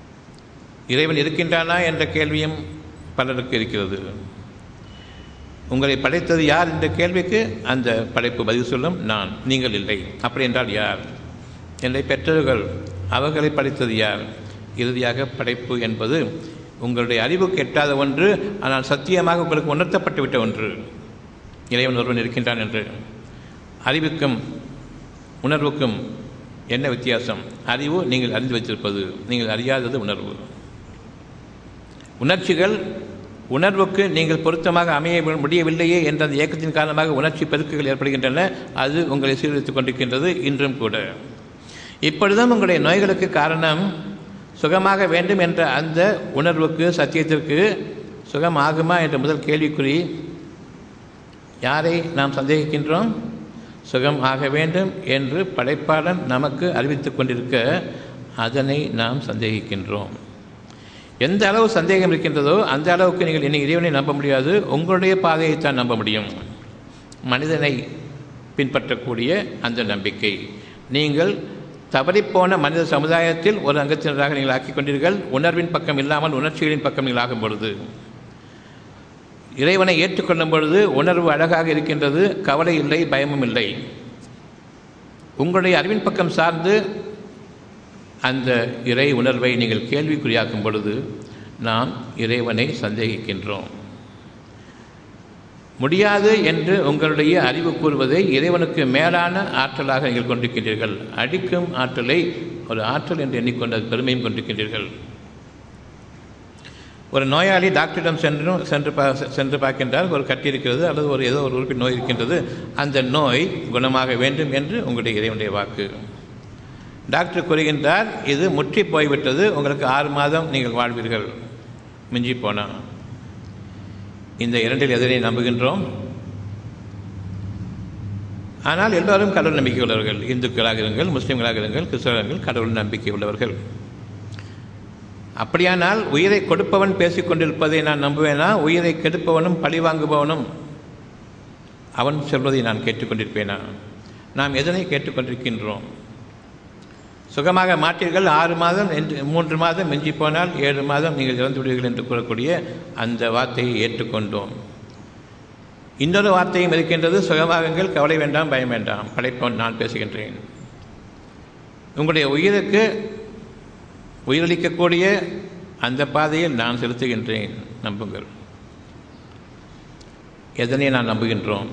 இறைவன் இருக்கின்றானா என்ற கேள்வியும் பலருக்கு இருக்கிறது. உங்களை படைத்தது யார் என்ற கேள்விக்கு அந்த படைப்பு பதில் சொல்லும், நான், நீங்கள் இல்லை. அப்படி என்றால் யார்? என்னை பெற்றவர்கள், அவர்களை படைத்தது யார்? இறுதியாக படைப்பு என்பது உங்களுடைய அறிவுக்கு எட்டாத ஒன்று, ஆனால் சத்தியமாக உங்களுக்கு உணர்த்தப்பட்டுவிட்ட ஒன்று. இறைவன் ஒருவன் இருக்கின்றான் என்று. அறிவுக்கும் உணர்வுக்கும் என்ன வித்தியாசம்? அறிவு நீங்கள் அறிந்து வைத்திருப்பது, நீங்கள் அறியாதது உணர்வு. உணர்ச்சிகள் உணர்வுக்கு நீங்கள் பொருத்தமாக அமைய முடியவில்லையே என்ற அந்த இயக்கத்தின் காரணமாக உணர்ச்சி பெருக்குகள் ஏற்படுகின்றன. அது உங்களை சீர்திருத்திக் கொண்டிருக்கின்றது இன்றும் கூட. இப்பொழுதும் உங்களுடைய நோய்களுக்கு காரணம் சுகமாக வேண்டும் என்ற அந்த உணர்வுக்கு, சத்தியத்திற்கு சுகமாகுமா என்ற முதல் கேள்விக்குறி. யாரை நாம் சந்தேகிக்கின்றோம்? சுகம் ஆக வேண்டும் என்று படைப்பாளன் நமக்கு அறிவித்துக் கொண்டிருக்க அதனை நாம் சந்தேகிக்கின்றோம். எந்த அளவு சந்தேகம் இருக்கின்றதோ அந்த அளவுக்கு நீங்கள் இன்னைக்கு இறைவனை நம்ப முடியாது, உங்களுடைய பாதையைத்தான் நம்ப முடியும். மனிதனை பின்பற்றக்கூடிய அந்த நம்பிக்கை. நீங்கள் தவறிப்போன மனித சமுதாயத்தில் ஒரு அங்கத்தினராக நீங்கள் ஆக்கிக் கொண்டீர்கள். உணர்வின் பக்கம் இல்லாமல் உணர்ச்சிகளின் பக்கம் நீங்கள் ஆகும் பொழுது, இறைவனை ஏற்றுக்கொள்ளும் பொழுது உணர்வு அழகாக இருக்கின்றது, கவலை இல்லை, பயமும் இல்லை. உங்களுடைய அறிவின் பக்கம் சார்ந்து அந்த இறை உணர்வை நீங்கள் கேள்விக்குறியாக்கும் பொழுது நாம் இறைவனை சந்தேகிக்கின்றோம். முடியாது என்று உங்களுடைய அறிவு கூறுவதை இறைவனுக்கு மேலான ஆற்றலாக நீங்கள் கொண்டிருக்கின்றீர்கள். அடிக்கும் ஆற்றலை ஒரு ஆற்றல் என்று எண்ணிக்கொண்ட பெருமையும் கொண்டிருக்கின்றீர்கள். ஒரு நோயாளி டாக்டரிடம் சென்று பார்க்கின்றார். ஒரு கட்டி இருக்கிறது அல்லது ஏதோ ஒரு உறுப்பின் நோய் இருக்கின்றது. அந்த நோய் குணமாக வேண்டும் என்று உங்களுடைய இறைவனுடைய வாக்கு. டாக்டர் கூறுகின்றார், இது முற்றி போய்விட்டது, உங்களுக்கு 6 மாதம் நீங்கள் வாழ்வீர்கள் மிஞ்சி போனால். இந்த இரண்டில் எதனை நம்புகின்றோம்? ஆனால் எல்லோரும் கடவுள் நம்பிக்கை உள்ளவர்கள். இந்துக்களாக இருங்கள், முஸ்லீம்களாக இருங்கள், கிறிஸ்தவர்கள் கடவுள் நம்பிக்கை உள்ளவர்கள். அப்படியானால் உயிரை கொடுப்பவன் பேசிக் கொண்டிருப்பதை நான் நம்புவேனா? உயிரை கெடுப்பவனும் பழி வாங்குபவனும் அவன் சொல்வதை நான் கேட்டுக்கொண்டிருப்பேனா? நாம் எதனை கேட்டுக்கொண்டிருக்கின்றோம்? சுகமாக மாட்டீர்கள் 6 மாதம், 3 மாதம், மிஞ்சி போனால் 7 மாதம் நீங்கள் இறந்து விடுவீர்கள் என்று கூறக்கூடிய அந்த வார்த்தையை ஏற்றுக்கொண்டோம். இன்னொரு வார்த்தையும் இருக்கின்றது, சுகமாகுங்கள், கவலை வேண்டாம், பயம் வேண்டாம், படைப்பவன் நான் பேசுகின்றேன். உங்களுடைய உயிருக்கு உயிரளிக்கக்கூடிய அந்த பாதையில் நான் செலுத்துகின்றேன், நம்புங்கள். எதனை நான் நம்புகின்றோம்?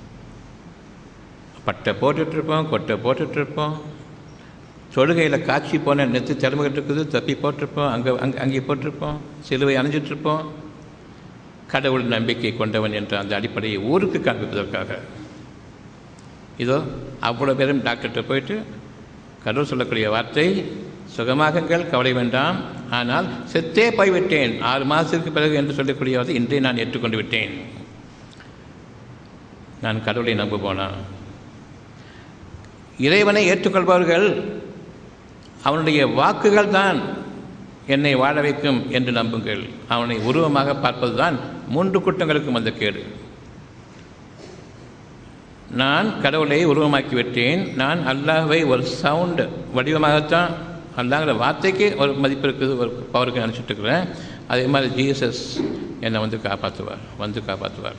பட்டை போட்டுட்ருப்போம், கொட்டை போட்டுட்ருப்போம், தொழுகையில் காட்சி போன நெத்து திறமைகிட்டு இருக்குது, தப்பி போட்டிருப்போம், அங்கே போட்டிருப்போம், சிலுவை அணிஞ்சிட்ருப்போம். கடவுள் நம்பிக்கை கொண்டவன் என்ற அந்த அடிப்படையை ஊருக்கு காண்பிப்பதற்காக இதோ அவ்வளோ பேரும் டாக்டர்கிட்ட போயிட்டு கடவுள் சொல்லக்கூடிய வார்த்தை, சுகமாகுங்கள், கவலை வேண்டாம், ஆனால் செத்தே போய்விட்டேன் 6 மாதத்திற்கு பிறகு என்று சொல்லக்கூடிய வார்த்தை இன்றே நான் ஏற்றுக்கொண்டு விட்டேன். நான் கடவுளை நம்புவோனா? இறைவனை ஏற்றுக்கொள்பவர்கள் அவனுடைய வாக்குகள் தான் என்னை வாழ வைக்கும் என்று நம்புங்கள். அவனை உருவமாக பார்ப்பது தான் 3 குற்றங்களுக்கும் அந்த கேடு. நான் கடவுளை உருவமாக்கி விட்டேன், நான் அல்லாஹ்வை ஒரு சவுண்டு வடிவமாகத்தான், அல்லாங்கிற வார்த்தைக்கு ஒரு மதிப்பு இருக்குது, ஒரு பவருக்கு நினச்சிட்டு இருக்கிறேன். அதே மாதிரி ஜீசஸ் என்னை காப்பாற்றுவார்.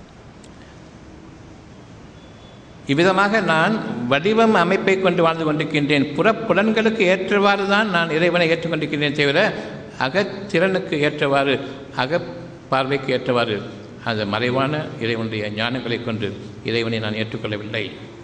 இவ்விதமாக நான் வடிவம் அமைப்பை கொண்டு வாழ்ந்து கொண்டிருக்கின்றேன். புறப்புலன்களுக்கு ஏற்றவாறு தான் நான் இறைவனை ஏற்றுக்கொண்டிருக்கின்றேன் தவிர அகத்திறனுக்கு ஏற்றவாறு, அகப்பார்வைக்கு ஏற்றவாறு அந்த மறைவான இறைவனுடைய ஞானங்களை கொண்டு இறைவனை நான் ஏற்றுக்கொள்ளவில்லை.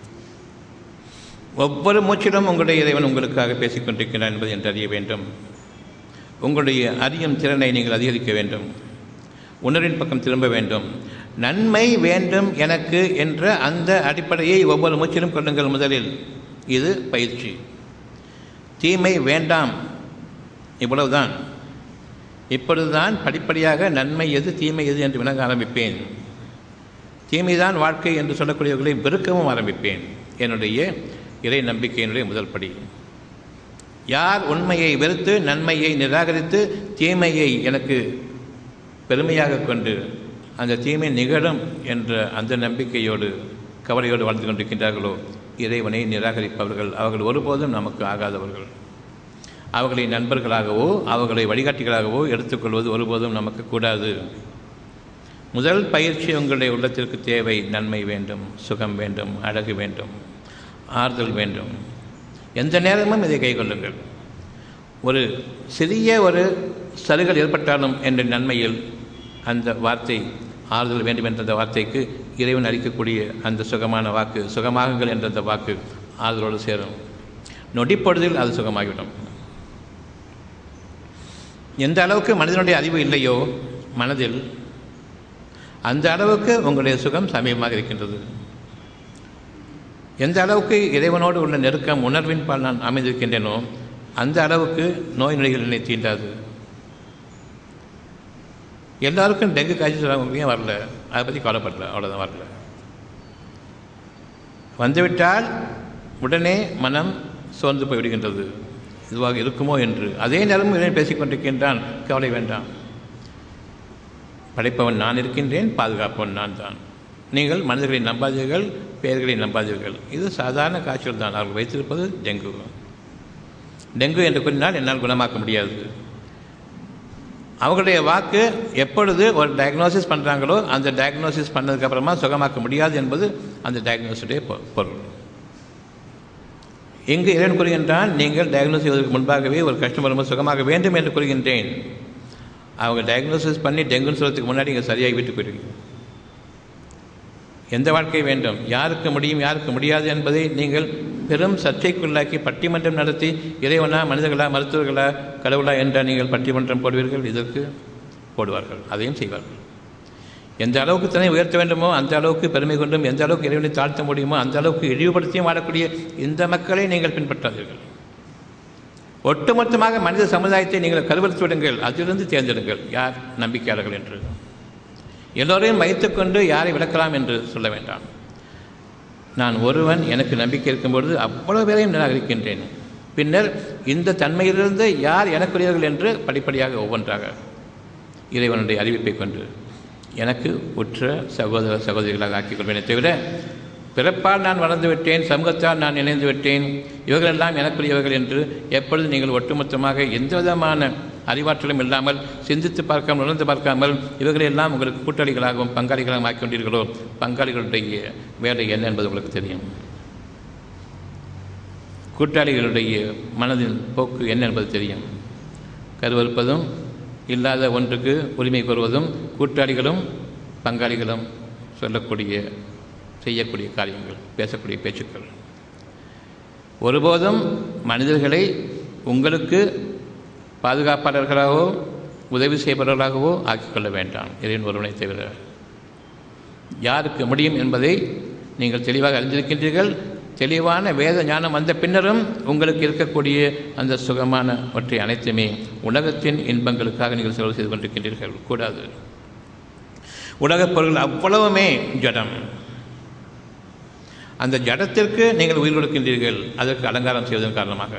ஒவ்வொரு மூச்சிலும் உங்களுடைய இறைவன் உங்களுக்காக பேசிக்கொண்டிருக்கிறார் என்பதை என்று அறிய வேண்டும். உங்களுடைய அறியும் திறனை நீங்கள் அதிகரிக்க வேண்டும். உணர்வின் பக்கம் திரும்ப வேண்டும். நன்மை வேண்டும் எனக்கு என்ற அந்த அடிப்படையை ஒவ்வொரு மூச்சிலும் கொள்ளுங்கள். முதலில் இது பயிற்சி. தீமை வேண்டாம், இவ்வளவுதான். இப்பொழுதுதான் படிப்படியாக நன்மை எது தீமை எது என்று விளங்க ஆரம்பிப்பேன். தீமைதான் வாழ்க்கை என்று சொல்லக்கூடியவர்களை வெறுக்கவும் ஆரம்பிப்பேன். என்னுடைய இறை நம்பிக்கையினுடைய முதல் படி. யார் உண்மையை வெறுத்து நன்மையை நிராகரித்து தீமையை எனக்கு பெருமையாக கொண்டு அந்த தீமை நிகழும் என்ற அந்த நம்பிக்கையோடு கவலையோடு வாழ்ந்து கொண்டிருக்கின்றார்களோ இறைவனை நிராகரிப்பவர்கள். அவர்கள் ஒருபோதும் நமக்கு ஆகாதவர்கள். அவர்களை நண்பர்களாகவோ அவர்களை வழிகாட்டிகளாகவோ எடுத்துக்கொள்வது ஒருபோதும் நமக்கு கூடாது. முதல் பயிற்சி உங்களுடைய உள்ளத்திற்கு தேவை. நன்மை வேண்டும், சுகம் வேண்டும், அழகு வேண்டும், ஆறுதல் வேண்டும். எந்த நேரமும் இதை கைக்கொள்ளுங்கள். ஒரு சிறிய ஒரு சருகல் ஏற்பட்டாலும் என்ற நன்மையில் அந்த வார்த்தை ஆறுதல் வேண்டும் என்ற அந்த வார்த்தைக்கு இறைவன் அளிக்கக்கூடிய அந்த சுகமான வாக்கு, சுகமாகுங்கள் என்ற அந்த வாக்கு ஆறுதலோடு சேரும். நொடிப்பொழுதில் அது சுகமாகிவிடும். எந்த அளவுக்கு மனிதனுடைய அறிவு இல்லையோ மனதில், அந்த அளவுக்கு உங்களுடைய சுகம் சமீபமாக இருக்கின்றது. எந்த அளவுக்கு இறைவனோடு உள்ள நெருக்கம் உணர்வின் பால் நான் அமைந்திருக்கின்றேனோ அந்த அளவுக்கு நோய் நொடிகள் என்னை தீண்டாது. எல்லாருக்கும் டெங்கு காய்ச்சல் சொல்லுவாங்க, வரல, அதை பற்றி கவலைப்படல, அவ்வளோதான், வரல. வந்துவிட்டால் உடனே மனம் சோர்ந்து போய்விடுகின்றது, இதுவாக இருக்குமோ என்று. அதே நேரம் இறைவன் பேசிக்கொண்டிருக்கின்றான், கவலை வேண்டாம், படைப்பவன் நான் இருக்கின்றேன், பாதுகாப்பவன் நான் தான். நீங்கள் மனிதர்களை நம்பாதீர்கள், பெயர்களை நம்பாதீர்கள். இது சாதாரண காய்ச்சல் தான். அவர்கள் வைத்திருப்பது டெங்கு. டெங்கு என்று கூறினால் என்னால் குணமாக்க முடியாது. அவர்களுடைய வாக்கு எப்பொழுது ஒரு டயக்னோசிஸ் பண்ணுறாங்களோ அந்த டயக்னோசிஸ் பண்ணதுக்கப்புறமா சுகமாக்க முடியாது என்பது அந்த டயக்னோஸுடைய பொருள். இங்கு இறைவன் கூறுகின்றான், நீங்கள் டயக்னோஸ் செய்வதற்கு முன்பாகவே ஒரு கஷ்டம் வரும்போது சுகமாக வேண்டும் என்று கூறுகின்றேன். அவங்க டயக்னோசிஸ் பண்ணி டெங்குன்னு சொல்கிறதுக்கு முன்னாடி இங்கே சரியாகி வீட்டுக்கு போயிடுவீங்க. எந்த வாழ்க்கை வேண்டும், யாருக்கு முடியும் யாருக்கு முடியாது என்பதை நீங்கள் பெரும் சர்ச்சைக்குள்ளாக்கி பட்டிமன்றம் நடத்தி இறைவனா மனிதர்களா மருத்துவர்களா கடவுளா என்றால் நீங்கள் பட்டிமன்றம் போடுவீர்கள். இதற்கு போடுவார்கள், அதையும் செய்வார்கள். எந்த அளவுக்கு தன்னை உயர்த்த வேண்டுமோ அந்த அளவுக்கு பெருமை கொண்டும், எந்த அளவுக்கு இறைவனை தாழ்த்த முடியுமோ அந்த அளவுக்கு இழிவுபடுத்தியும் வாழக்கூடிய இந்த மக்களை நீங்கள் பின்பற்றாதீர்கள். ஒட்டுமொத்தமாக மனித சமுதாயத்தை நீங்கள் கருவறுத்து விடுங்கள். அதிலிருந்து தேர்ந்தெடுங்கள் யார் நம்பிக்கையாளர்கள் என்று. எல்லோரையும் வைத்துக்கொண்டு யாரை விளக்கலாம் என்று சொல்ல வேண்டாம். நான் ஒருவன், எனக்கு நம்பிக்கை இருக்கும்பொழுது அவ்வளவு பேரையும் நிராகரிக்கின்றேன். பின்னர் இந்த தன்மையிலிருந்து யார் எனக்குரியவர்கள் என்று படிப்படியாக ஒவ்வொன்றாக இறைவனுடைய அறிவிப்பை கொண்டு எனக்கு உற்ற சகோதர சகோதரிகளாக ஆக்கிக் கொள்வேனே தவிர, பிறப்பால் நான் வளர்ந்து விட்டேன், சமூகத்தால் நான் இணைந்து விட்டேன், இவர்களெல்லாம் எனக்குரியவர்கள் என்று எப்பொழுது நீங்கள் ஒட்டுமொத்தமாக எந்த விதமான அறிவாற்றலும் இல்லாமல், சிந்தித்து பார்க்காமல், உணர்ந்து பார்க்காமல் இவர்களெல்லாம் உங்களுக்கு கூட்டாளிகளாகவும் பங்காளிகளாகவும் ஆக்கிக் கொண்டீர்களோ, பங்காளிகளுடைய வேலை என்ன என்பது உங்களுக்கு தெரியும். கூட்டாளிகளுடைய மனதின் போக்கு என்ன என்பது தெரியும். கருவறுப்பதும், இல்லாத ஒன்றுக்கு உரிமை கோருவதும், கூட்டாளிகளும் பங்காளிகளும் சொல்லக்கூடிய செய்யக்கூடிய காரியங்கள், பேசக்கூடிய பேச்சுக்கள். ஒருபோதும் மனிதர்களை உங்களுக்கு பாதுகாப்பாளர்களாகவோ உதவி செய்பவர்களாகவோ ஆக்கிக்கொள்ள வேண்டாம். இறைவன் ஒருவனை தவிர யாருக்கு முடியும் என்பதை நீங்கள் தெளிவாக அறிந்திருக்கின்றீர்கள். தெளிவான வேத ஞானம் வந்த பின்னரும் உங்களுக்கு இருக்கக்கூடிய அந்த சுகமான ஒற்றை அனைத்துமே உலகத்தின் இன்பங்களுக்காக நீங்கள் செலவு செய்து கொண்டிருக்கின்றீர்கள். கூடாது. உலகப் பொருள் அவ்வளவுமே ஜடம். அந்த ஜடத்திற்கு நீங்கள் உயிர் கொடுக்கின்றீர்கள், அதற்கு அலங்காரம் செய்வதன் காரணமாக.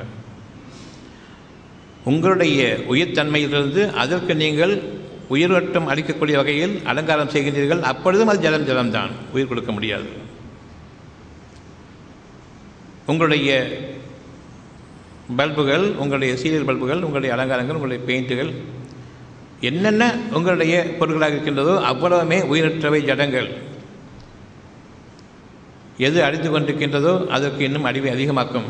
உங்களுடைய உயிர்த்தன்மையிலிருந்து அதற்கு நீங்கள் உயிரோட்டம் அளிக்கக்கூடிய வகையில் அலங்காரம் செய்கின்றீர்கள். அப்பொழுதும் அது ஜடம்தான், உயிர் கொடுக்க முடியாது. உங்களுடைய பல்புகள், உங்களுடைய சீரியல் பல்புகள், உங்களுடைய அலங்காரங்கள், உங்களுடைய பெயிண்ட்டுகள், என்னென்ன உங்களுடைய பொருட்களாக இருக்கின்றதோ அவ்வளவுமே உயிரற்றவை, ஜடங்கள். எது அழிந்து கொண்டிருக்கின்றதோ அதற்கு இன்னும் அழிவை அதிகமாக்கும்.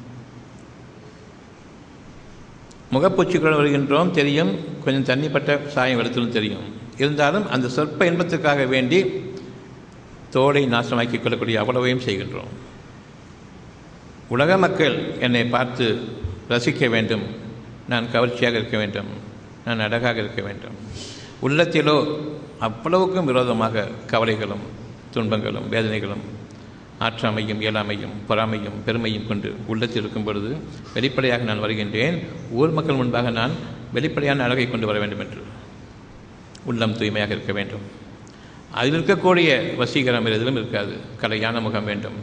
முகப்பூச்சிக்குள் வருகின்றோம் தெரியும், கொஞ்சம் தண்ணிப்பட்ட சாயம் எடுத்தும் தெரியும். இருந்தாலும் அந்த சொற்ப இன்பத்திற்காக வேண்டி தோலை நாசமாக்கிக் கொள்ளக்கூடிய அவ்வளவையும் செய்கின்றோம். உலக மக்கள் என்னை பார்த்து ரசிக்க வேண்டும், நான் கவர்ச்சியாக இருக்க வேண்டும், நான் அழகாக இருக்க வேண்டும். உள்ளத்திலோ அவ்வளவுக்கும் விரோதமாக கவலைகளும் துன்பங்களும் வேதனைகளும் ஆற்றாமையும் இயலாமையும் பொறாமையும் பெருமையும் கொண்டு உள்ளத்தில் இருக்கும் பொழுது வெளிப்படையாக நான் வருகின்றேன். ஊர் மக்கள் முன்பாக நான் வெளிப்படையான அழகை கொண்டு வர வேண்டும் என்று. உள்ளம் தூய்மையாக இருக்க வேண்டும். அதில் இருக்கக்கூடிய வசீகரம் எதிலும் இருக்காது. கலையான முகம் வேண்டும்.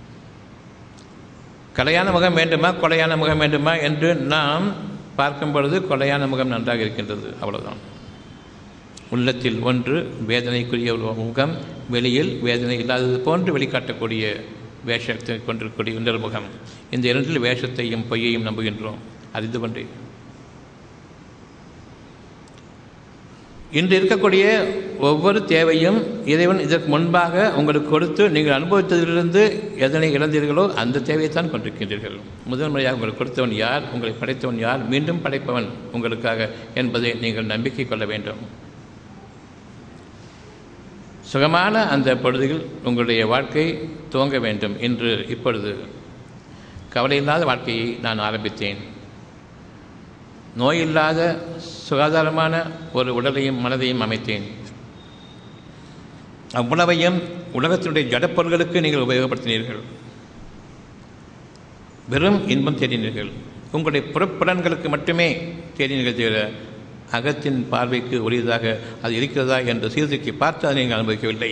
கலையான முகம் வேண்டுமா கொலையான முகம் வேண்டுமா என்று நாம் பார்க்கும் பொழுது கொலையான முகம் நன்றாக இருக்கின்றது, அவ்வளவுதான். உள்ளத்தில் ஒன்று வேதனைக்குரிய முகம், வெளியில் வேதனை இல்லாதது போன்று வெளிக்காட்டக்கூடிய வேஷத்தை கொண்டிருக்கக்கூடிய இன்னொரு முகம். இந்த இரண்டில் வேஷத்தையும் பொய்யையும் நம்புகின்றோம் அறிந்து கொண்டே. இன்று இருக்கக்கூடிய ஒவ்வொரு தேவையும் இறைவன் இதற்கு முன்பாக உங்களுக்கு கொடுத்து நீங்கள் அனுபவித்ததிலிருந்து எதனை இழந்தீர்களோ அந்த தேவையைத்தான் கொண்டிருக்கின்றீர்கள். முதல் முறையாக உங்களுக்கு கொடுத்தவன் யார், உங்களை படைத்தவன் யார், மீண்டும் படைப்பவன் உங்களுக்காக என்பதை நீங்கள் நம்பிக்கை கொள்ள வேண்டும். சுகமான அந்த பொழுதில் உங்களுடைய வாழ்க்கை துவங்க வேண்டும். இப்பொழுது கவலையில்லாத வாழ்க்கையை நான் ஆரம்பித்தேன். நோயில்லாத சுகாதாரமான ஒரு உடலையும் மனதையும் அமைத்தேன். அவ்வளவையும் உலகத்தினுடைய ஜடப்பொருள்களுக்கு நீங்கள் உபயோகப்படுத்தினீர்கள். வெறும் இன்பம் தேடினீர்கள். உங்களுடைய புறப்புலன்களுக்கு மட்டுமே தேடினீர்கள் தவிர அகத்தின் பார்வைக்கு உரியதாக அது இருக்கிறதா என்று சீர்தூக்கி பார்த்து அதை நீங்கள் அனுபவிக்கவில்லை.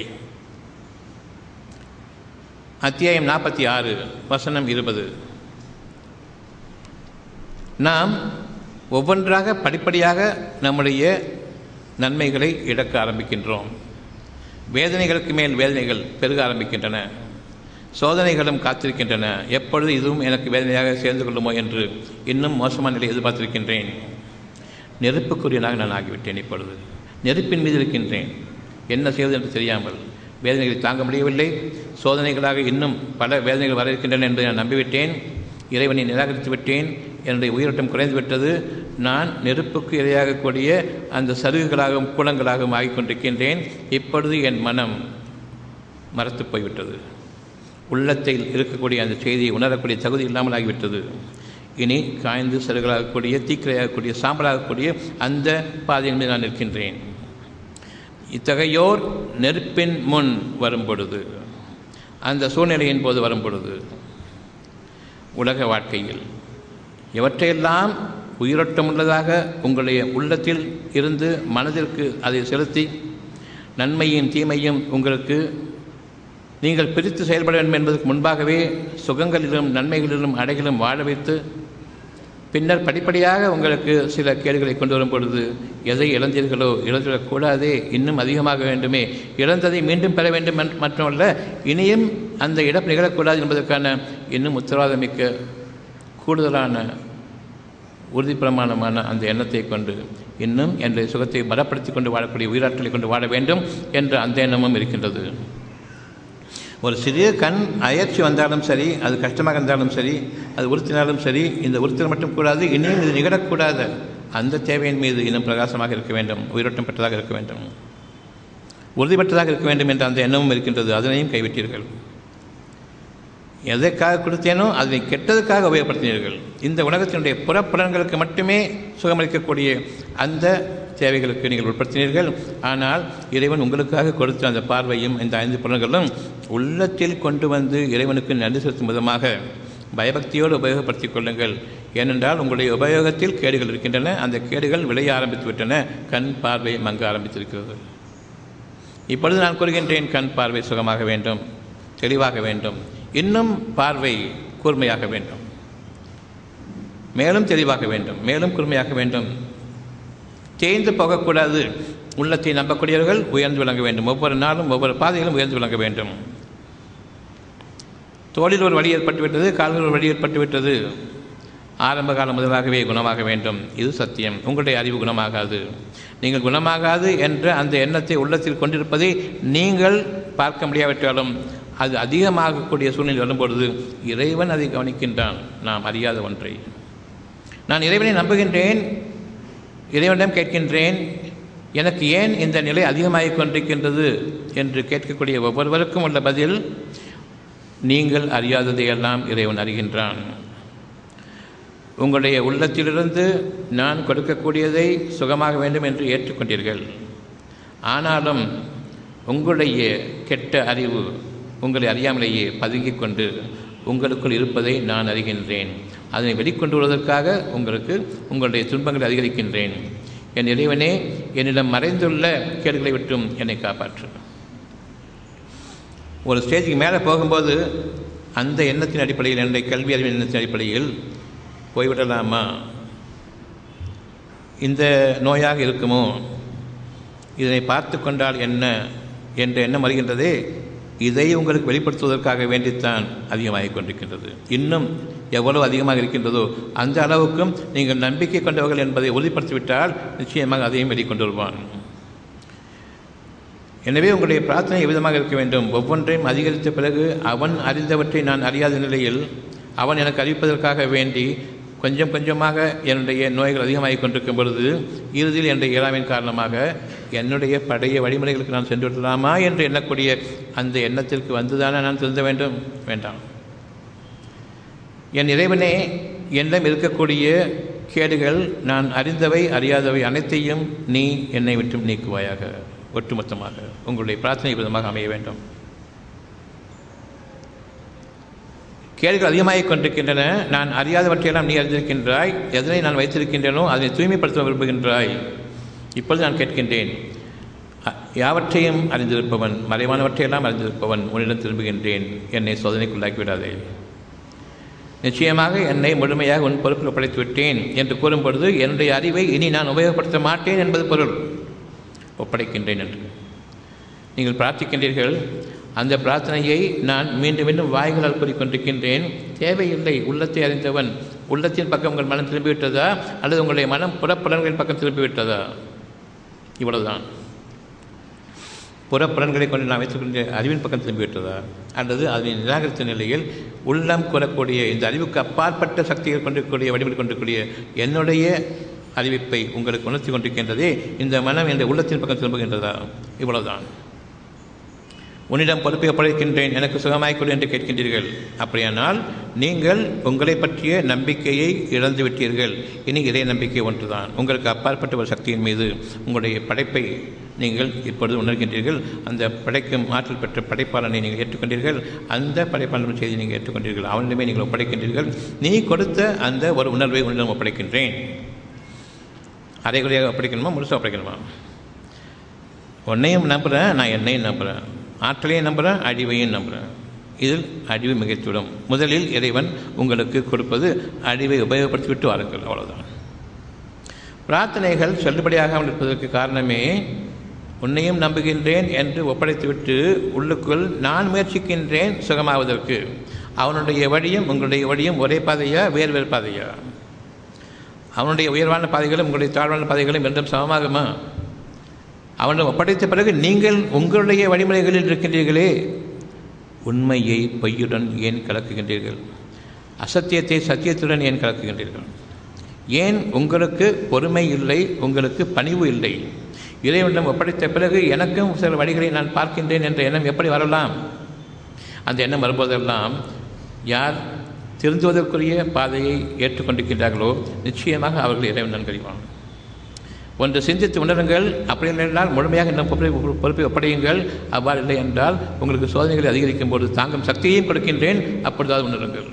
அத்தியாயம் 46 வசனம் 20. நாம் ஒவ்வொன்றாக படிப்படியாக நம்முடைய நன்மைகளை இழக்க ஆரம்பிக்கின்றோம். வேதனைகளுக்கு மேல் வேதனைகள் பெருக ஆரம்பிக்கின்றன. சோதனைகளும் காத்திருக்கின்றன. எப்பொழுது இதுவும் எனக்கு வேதனையாக சேர்ந்து கொள்ளுமோ என்று இன்னும் மோசமான நிலை எதிர்பார்த்திருக்கின்றேன். நெருப்புக்குரியனாக நான் ஆகிவிட்டேன். இப்பொழுது நெருப்பின் மீது இருக்கின்றேன். என்ன செய்வது என்று தெரியாமல் வேதனைகளை தாங்க முடியவில்லை. சோதனைகளாக இன்னும் பல வேதனைகள் வர இருக்கின்றன என்று நான் நம்பிவிட்டேன். இறைவனை நிராகரித்து விட்டேன். என்னுடைய உயிரோட்டம் குறைந்து விட்டது. நான் நெருப்புக்கு இரையாகக்கூடிய அந்த சருகுகளாகவும் குளங்களாகவும் ஆகிக்கொண்டிருக்கின்றேன். இப்பொழுது என் மனம் மறத்து போய்விட்டது. உள்ளத்தில் இருக்கக்கூடிய அந்த செய்தியை உணரக்கூடிய தகுதி இல்லாமல் ஆகிவிட்டது. இனி காய்ந்து சருகளாகக்கூடிய தீக்கிரையாகக்கூடிய சாம்பலாகக்கூடிய அந்த பாதையின் மீது நான் நிற்கின்றேன். இத்தகையோர் நெருப்பின் முன் வரும்பொழுது, அந்த சூழ்நிலையின் போது வரும்பொழுது, உலக வாழ்க்கையில் எவற்றையெல்லாம் உயிரோட்டம் உள்ளதாக உங்களுடைய உள்ளத்தில் இருந்து மனதிற்கு அதை செலுத்தி நன்மையும் தீமையும் உங்களுக்கு நீங்கள் பிரித்து செயல்பட வேண்டும் என்பதற்கு முன்பாகவே சுகங்களிலும் நன்மைகளிலும் அடைகளிலும் வாழ வைத்து பின்னர் படிப்படியாக உங்களுக்கு சில கேடுகளை கொண்டு வரும் பொழுது எதை இழந்தீர்களோ இழந்துவிடக்கூடாதே, இன்னும் அதிகமாக வேண்டுமே, இழந்ததை மீண்டும் பெற வேண்டும் மட்டுமல்ல இனியும் அந்த இழப்பு நிகழக்கூடாது என்பதற்கான இன்னும் உத்தரவாதமிக்க கூடுதலான உறுதி பிரமாணமான அந்த எண்ணத்தை கொண்டு இன்னும் என்னுடைய சுகத்தை பலப்படுத்தி கொண்டு வாழக்கூடிய உயிராற்றலை கொண்டு வாழ வேண்டும் என்ற அந்த எண்ணமும் இருக்கின்றது. ஒரு சிறிய கண் அயற்சி வந்தாலும் சரி, அது கஷ்டமாக இருந்தாலும் சரி, அது உறுத்தினாலும் சரி, இந்த உறுத்தல் மட்டும் கூடாது, இனியும் இது நிகழக்கூடாது. அந்த தேவையின் மீது இன்னும் பிரகாசமாக இருக்க வேண்டும், உயிரோட்டம் பெற்றதாக இருக்க வேண்டும், உறுதி பெற்றதாக இருக்க வேண்டும் என்ற அந்த எண்ணமும் இருக்கின்றது. அதனையும் கைவிட்டீர்கள். எதற்காக கொடுத்தேனோ அதனை கெட்டதுக்காக உபயோகப்படுத்தினீர்கள். இந்த உலகத்தினுடைய புறப்புலன்களுக்கு மட்டுமே சுகமளிக்கக்கூடிய அந்த தேவைகளுக்கு நீங்கள் உட்படுத்தினீர்கள். ஆனால் இறைவன் உங்களுக்காக கொடுத்த அந்த பார்வையும் இந்த 5 புலன்களும் உள்ளத்தில் கொண்டு வந்து இறைவனுக்கு நன்றி செலுத்தும் விதமாக பயபக்தியோடு உபயோகப்படுத்திக் கொள்ளுங்கள். ஏனென்றால் உங்களுடைய உபயோகத்தில் கேடுகள் இருக்கின்றன. அந்த கேடுகள் விளைய ஆரம்பித்து விட்டன. கண் பார்வை மங்க ஆரம்பித்திருக்கிறது. இப்பொழுது நான் கூறுகின்றேன், கண் பார்வை சுகமாக வேண்டும், தெளிவாக வேண்டும், இன்னும் பார்வை கூர்மையாக வேண்டும், மேலும் தெளிவாக வேண்டும், மேலும் கூர்மையாக வேண்டும். தேய்ந்து போகக்கூடாது. உள்ளத்தை நம்பக்கூடியவர்கள் உயர்ந்து விளங்க வேண்டும். ஒவ்வொரு நாளும் ஒவ்வொரு பாதையிலும் உயர்ந்து விளங்க வேண்டும். தோளில் ஒரு வழி ஏற்பட்டுவிட்டது, கால்கள் ஒரு வழி ஏற்பட்டுவிட்டது. ஆரம்ப காலம் முதலாகவே குணமாக வேண்டும். இது சத்தியம். உங்களுடைய அறிவு குணமாகாது. நீங்கள் குணமாகாது என்ற அந்த எண்ணத்தை உள்ளத்தில் கொண்டிருப்பதை நீங்கள் பார்க்க முடியாவிட்டாலும் அது அதிகமாகக்கூடிய சூழ்நிலை வரும்பொழுது இறைவன் அதை கவனிக்கின்றான். நாம் அறியாத ஒன்றை நான் இறைவனை நம்புகின்றேன், இறைவனிடம் கேட்கின்றேன், எனக்கு ஏன் இந்த நிலை அதிகமாகிக் கொண்டிருக்கின்றது என்று கேட்கக்கூடிய ஒவ்வொருவருக்கும் உள்ள பதில், நீங்கள் அறியாததையெல்லாம் இறைவன் அறிகின்றான். உங்களுடைய உள்ளத்திலிருந்து நான் கொடுக்கக்கூடியதை சுகமாக வேண்டும் என்று ஏற்றுக்கொண்டீர்கள். ஆனாலும் உங்களுடைய கெட்ட அறிவு உங்களை அறியாமலேயே பதுங்கிக் கொண்டு உங்களுக்குள் இருப்பதை நான் அறிகின்றேன். அதனை வெளிக்கொண்டு வருவதற்காக உங்களுக்கு உங்களுடைய துன்பங்களை அதிகரிக்கின்றேன். என் இறைவனே, என்னிடம் மறைந்துள்ள கேடுகளை விட்டும் என்னை காப்பாற்று. ஒரு ஸ்டேஜுக்கு மேலே போகும்போது அந்த எண்ணத்தின் அடிப்படையில், என்னுடைய கல்வி அறிவின் எண்ணத்தின் அடிப்படையில் போய்விடலாமா, இந்த நோயாக இருக்குமோ, இதனை பார்த்து கொண்டால் என்ன என்ற எண்ணம் வருகின்றதே, இதை உங்களுக்கு வெளிப்படுத்துவதற்காக வேண்டித்தான் அதிகமாகிக் கொண்டிருக்கின்றது. இன்னும் எவ்வளவு அதிகமாக இருக்கின்றதோ அந்த அளவுக்கும் நீங்கள் நம்பிக்கை கொண்டவர்கள் என்பதை உறுதிப்படுத்திவிட்டால் நிச்சயமாக அதையும் வெளிக்கொண்டு வருவான். எனவே உங்களுடைய பிரார்த்தனை எவ்விதமாக இருக்க வேண்டும்? ஒவ்வொன்றையும் அதிகரித்த பிறகு அவன் அறிந்தவற்றை நான் அறியாத நிலையில் அவன் எனக்கு அறிவிப்பதற்காக வேண்டி கொஞ்சம் கொஞ்சமாக என்னுடைய நோய்கள் அதிகமாகிக் கொண்டிருக்கும் பொழுது இறுதியில் என்னுடைய இயலாமையின் காரணமாக என்னுடைய பழைய வழிமுறைகளுக்கு நான் சென்று விடலாமா என்று எண்ணக்கூடிய அந்த எண்ணத்திற்கு வந்துதானே நான் திருந்த வேண்டும்? வேண்டாம். என் இறைவனே, என்னிடம் இருக்கக்கூடிய கேடுகள், நான் அறிந்தவை அறியாதவை அனைத்தையும் நீ என்னை விட்டு நீக்குவாயாக. ஒட்டுமொத்தமாக உங்களுடைய பிரார்த்தனை விதமாக அமைய வேண்டும். கேள்விகள் அதிகமாகிக் கொண்டிருக்கின்றன. நான் அறியாதவற்றையெல்லாம் நீ அறிந்திருக்கின்றாய். எதனை நான் வைத்திருக்கின்றேனோ அதனை தூய்மைப்படுத்த விரும்புகின்றாய். இப்பொழுது நான் கேட்கின்றேன், யாவற்றையும் அறிந்திருப்பவன், மறைவானவற்றையெல்லாம் அறிந்திருப்பவன், உன்னிடம் திரும்புகின்றேன். என்னை சோதனைக்குள்ளாக்கி விடாதே. நிச்சயமாக என்னை முழுமையாக உன் பொறுப்பில் ஒப்படைத்து விட்டேன் என்று கூறும் பொழுது என்னுடைய அறிவை இனி நான் உபயோகப்படுத்த மாட்டேன் என்பது பொருள். ஒப்படைக்கின்றேன் என்று நீங்கள் பிரார்த்திக்கின்றீர்கள். அந்த பிரார்த்தனையை நான் மீண்டும் மீண்டும் வாய்களால் கூறிக்கொண்டிருக்கின்றேன். தேவையில்லை. உள்ளத்தை அறிந்தவன். உள்ளத்தின் பக்கம் உங்கள் மனம் திரும்பிவிட்டதா அல்லது உங்களுடைய மனம் புறப்புலன்களின் பக்கம் திரும்பிவிட்டதா? இவ்வளவுதான். புறப்புலன்களை கொண்டு நான் வைத்துக்கொண்ட அறிவின் பக்கம் திரும்பிவிட்டதா அல்லது அதனை நிராகரித்த நிலையில் உள்ளம் கூறக்கூடிய இந்த அறிவுக்கு அப்பாற்பட்ட சக்திகள் கொண்டிருக்கக்கூடிய வடிவில் கொண்டிருக்கூடிய என்னுடைய அறிவிப்பை உங்களுக்கு உணர்த்தி கொண்டிருக்கின்றதே, இந்த மனம் என்ற உள்ளத்தின் பக்கம் திரும்புகின்றதா? இவ்வளவுதான். உன்னிடம் பொறுப்பை ஒப்படைக்கின்றேன், எனக்கு சுகமாய்க்கொள் என்று கேட்கின்றீர்கள். அப்படியானால் நீங்கள் உங்களை பற்றிய நம்பிக்கையை இழந்துவிட்டீர்கள். இனி இறை நம்பிக்கை ஒன்றுதான். உங்களுக்கு அப்பாற்பட்ட ஒரு சக்தியின் மீது உங்களுடைய படைப்பை நீங்கள் இப்பொழுது உணர்கின்றீர்கள். அந்த படைக்கும் ஆற்றல் பெற்ற படைப்பாளனை நீங்கள் ஏற்றுக்கொண்டீர்கள். அந்த படைப்பாளன் செய்தி நீங்கள் ஏற்றுக்கொண்டீர்கள். அவனிடமே நீங்கள் ஒப்படைக்கின்றீர்கள். நீ கொடுத்த அந்த ஒரு உணர்வை உன்னிடம் ஒப்படைக்கின்றேன். அரைகுறையாக ஒப்படைக்கணுமா, முழுசாக ஒப்படைக்கணுமா? உன்னையும் நம்புகிறேன், நான் என்னையும் நம்புகிறேன், ஆற்றலையும் நம்புகிறேன், அழிவையும் நம்புகிறேன். இதில் அழிவு மிகைத்துவிடும். முதலில் இறைவன் உங்களுக்கு கொடுப்பது அழிவை உபயோகப்படுத்திவிட்டு வாருங்கள். அவ்வளவுதான். பிரார்த்தனைகள் செல்லுபடியாகாமல் இருப்பதற்கு காரணமே உன்னையும் நம்புகின்றேன் என்று ஒப்படைத்துவிட்டு உள்ளுக்குள் நான் முயற்சிக்கின்றேன் சுகமாவதற்கு. அவனுடைய வழியும் உங்களுடைய வழியும் ஒரே பாதையா, வேறு வேறு பாதையா? அவனுடைய உயர்வான பாதைகளும் உங்களுடைய தாழ்வான பாதைகளும் என்றும் சமமாகுமா? அவனிடம் ஒப்படைத்த பிறகு நீங்கள் உங்களுடைய வழிமுறைகளில் இருக்கின்றீர்களே, உண்மையை பொய்யுடன் ஏன் கலக்குகின்றீர்கள்? அசத்தியத்தை சத்தியத்துடன் ஏன் கலக்குகின்றீர்கள்? ஏன் உங்களுக்கு பொறுமை இல்லை, உங்களுக்கு பணிவு இல்லை? இறைவனிடம் ஒப்படைத்த பிறகு எனக்கும் சில வழிகளை நான் பார்க்கின்றேன் என்ற எண்ணம் எப்படி வரலாம்? அந்த எண்ணம் வரும்போதெல்லாம் யார் திருந்துவதற்குரிய பாதையை ஏற்றுக்கொண்டிருக்கின்றார்களோ நிச்சயமாக அவர்கள் இறைவன் நன்கறிவான். ஒன்று சிந்தித்து உணருங்கள். அப்படி இல்லைன்றால் முழுமையாக இன்னும் பொறுப்பை ஒப்படையுங்கள். அவ்வாறு இல்லை என்றால் உங்களுக்கு சோதனைகளை அதிகரிக்கும் போது தாங்கும் சக்தியையும் கொடுக்கின்றேன், அப்பொழுதாவது உணருங்கள்.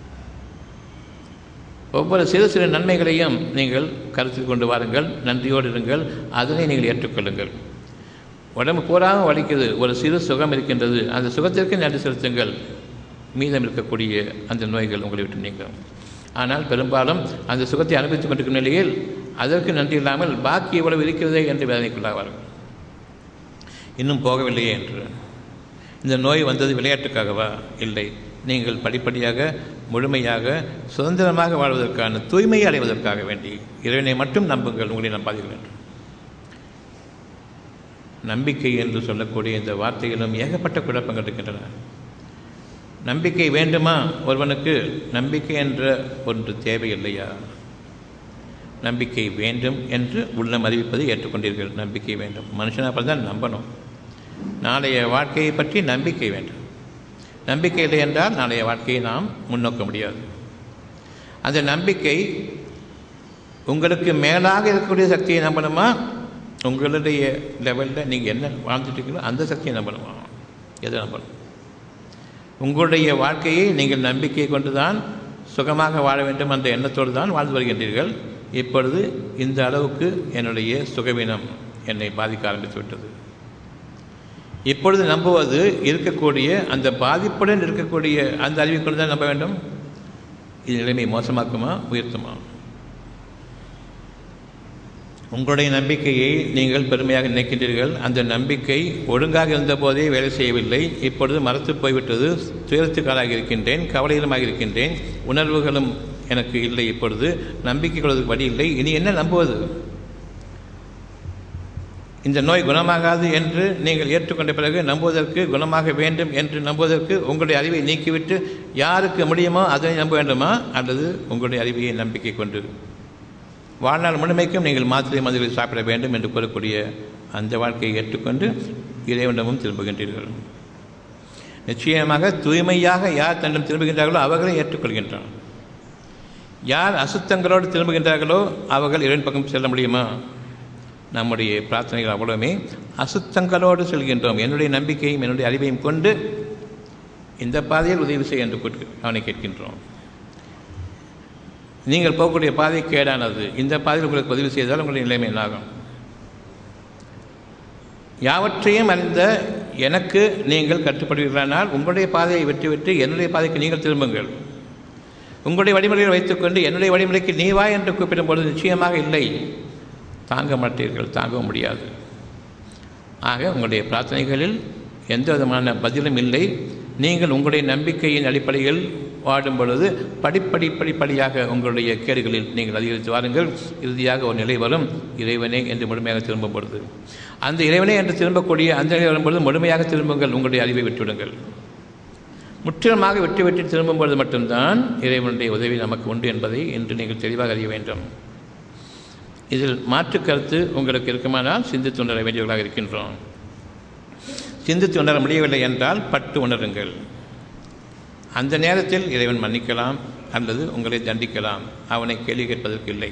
ஒவ்வொரு சிறு சிறு நன்மைகளையும் நீங்கள் கருத்தில் கொண்டு வாருங்கள், நன்றியோடு இருங்கள், அதனை நீங்கள் ஏற்றுக்கொள்ளுங்கள். உடம்பு பூராமல் வலிக்குது, ஒரு சிறு சுகம் இருக்கின்றது, அந்த சுகத்திற்கு நன்றி செலுத்துங்கள். மீதம் இருக்கக்கூடிய அந்த நோய்கள் உங்களை விட்டு நீங்கும். ஆனால் பெரும்பாலும் அந்த சுகத்தை அனுபவித்துக் கொண்டிருக்கும் நிலையில் அதற்கு நன்றி இல்லாமல் பாக்கி எவ்வளவு இருக்கிறதே என்று வேதனைக்குள்ளாவார்கள். இன்னும் போகவில்லையே என்று. இந்த நோய் வந்தது விளையாட்டுக்காகவா? இல்லை. நீங்கள் படிப்படியாக முழுமையாக சுதந்திரமாக வாழ்வதற்கான தூய்மையை அடைவதற்காக வேண்டி இறைவனை மட்டும் நம்புங்கள், உங்களை நம்பாதீர்கள் என்று. நம்பிக்கை என்று சொல்லக்கூடிய இந்த வார்த்தையிலும் ஏகப்பட்ட குழப்பங்கள் இருக்கின்றன. நம்பிக்கை வேண்டுமா ஒருவனுக்கு? நம்பிக்கை என்ற ஒன்று தேவையில்லையா? நம்பிக்கை வேண்டும் என்று உள்ளம் அறிவிப்பதை ஏற்றுக்கொண்டீர்கள். நம்பிக்கை வேண்டும். மனுஷனாக அப்படி தான் நம்பணும். நாளைய வாழ்க்கையை பற்றி நம்பிக்கை வேண்டும். நம்பிக்கை இல்லை என்றால் நாளைய வாழ்க்கையை நாம் முன்னோக்க முடியாது. அந்த நம்பிக்கை உங்களுக்கு மேலாக இருக்கக்கூடிய சக்தியை நம்பணுமா? உங்களுடைய லெவலில் நீங்கள் என்ன வாழ்ந்துட்டு இருக்கீங்களோ அந்த சக்தியை நம்பணுமா? எதை நம்பணும்? உங்களுடைய வாழ்க்கையை நீங்கள் நம்பிக்கை கொண்டு தான் சுகமாக வாழ வேண்டும் என்ற எண்ணத்தோடு தான் வாழ்ந்து வருகின்றீர்கள். இப்பொழுது இந்த அளவுக்கு என்னுடைய சுகவீனம் என்னை பாதிக்க ஆரம்பித்து விட்டது. இப்பொழுது நம்புவது இருக்கக்கூடிய அந்த பாதிப்புடன் இருக்கக்கூடிய அந்த அறிவை கொண்டு தான் நம்ப வேண்டும். இது நிலைமை மோசமாக்குமா, உயர்த்துமா? உங்களுடைய நம்பிக்கையை நீங்கள் பெருமையாக நினைக்கின்றீர்கள். அந்த நம்பிக்கை ஒழுங்காக இருந்தபோதே வேலை செய்யவில்லை. இப்பொழுது மறத்து போய்விட்டது. துயரத்துக்காராக இருக்கின்றேன், கவலையிலுமாக இருக்கின்றேன், உணர்வுகளும் எனக்கு இல்லை. இப்பொழுது நம்பிக்கை கொள்வதற்கு வழி இல்லை. இனி என்ன நம்புவது? இந்த நோய் குணமாகாது என்று நீங்கள் ஏற்றுக்கொண்ட பிறகு நம்புவதற்கு, குணமாக வேண்டும் என்று நம்புவதற்கு உங்களுடைய அறிவை நீக்கிவிட்டு யாருக்கு முடியுமோ அதனை நம்ப வேண்டுமா, அல்லது உங்களுடைய அறிவையை நம்பிக்கை கொண்டு வாழ்நாள் முழுமைக்கும் நீங்கள் மாத்திரை மருந்துகளை சாப்பிட வேண்டும் என்று கூறக்கூடிய அந்த வாழ்க்கையை ஏற்றுக்கொண்டு இறைவனிடமும் திரும்புகின்றீர்கள். நிச்சயமாக தூய்மையாக யார் தன்னிடம் திரும்புகின்றார்களோ அவர்களை ஏற்றுக்கொள்கின்றனர். யார் அசுத்தங்களோடு திரும்புகின்றார்களோ அவர்கள் இறைவன் பக்கம் செல்ல முடியுமா? நம்முடைய பிரார்த்தனைகள் அவ்வளவுமே அசுத்தங்களோடு செல்கின்றோம். என்னுடைய நம்பிக்கையும் என்னுடைய அறிவையும் கொண்டு இந்த பாதையில் உதவி செய்ய என்று அவனை கேட்கின்றோம். நீங்கள் போகக்கூடிய பாதை கேடானது, இந்த பாதையில் உங்களுக்கு உதவி செய்தால் உங்களுடைய நிலைமை என்னாகும்? யாவற்றையும் அறிந்த எனக்கு நீங்கள் கட்டுப்படுவீர்களானால் உங்களுடைய பாதையை விட்டுவிட்டு என்னுடைய பாதைக்கு நீங்கள் திரும்புங்கள். உங்களுடைய வழிமுறைகளை வைத்துக்கொண்டு என்னுடைய வழிமுறைக்கு நீ வா என்று கூப்பிடும் பொழுது நிச்சயமாக இல்லை, தாங்க மாட்டீர்கள், தாங்கவும் முடியாது. ஆக உங்களுடைய பிரார்த்தனைகளில் எந்த விதமான பதிலும் இல்லை. நீங்கள் உங்களுடைய நம்பிக்கையின் அடிப்படையில் வாடும் பொழுது படிப்படியாக உங்களுடைய கேடுகளில் நீங்கள் அதிகரித்து வாருங்கள். இறுதியாக ஒரு நிலை வரும், இறைவனே என்று முழுமையாக திரும்பும் பொழுது, அந்த இறைவனே என்று திரும்பக்கூடிய அந்த நிலை வரும்பொழுது முழுமையாக திரும்புங்கள். உங்களுடைய அறிவை விட்டுவிடுங்கள். முற்றிலுமாக விட்டு திரும்பும் பொழுது மட்டும்தான் இறைவனுடைய உதவி நமக்கு உண்டு என்பதை இன்று நீங்கள் தெளிவாக அறிய வேண்டும். இதில் மாற்று கருத்து உங்களுக்கு இருக்குமானால் சிந்தித்து உணர வேண்டியவர்களாக இருக்கின்றோம். சிந்தித்து உணர முடியவில்லை என்றால் பட்டு உணருங்கள். அந்த நேரத்தில் இறைவன் மன்னிக்கலாம் அல்லது உங்களை தண்டிக்கலாம். அவனை கேள்வி கேட்பதற்கு இல்லை.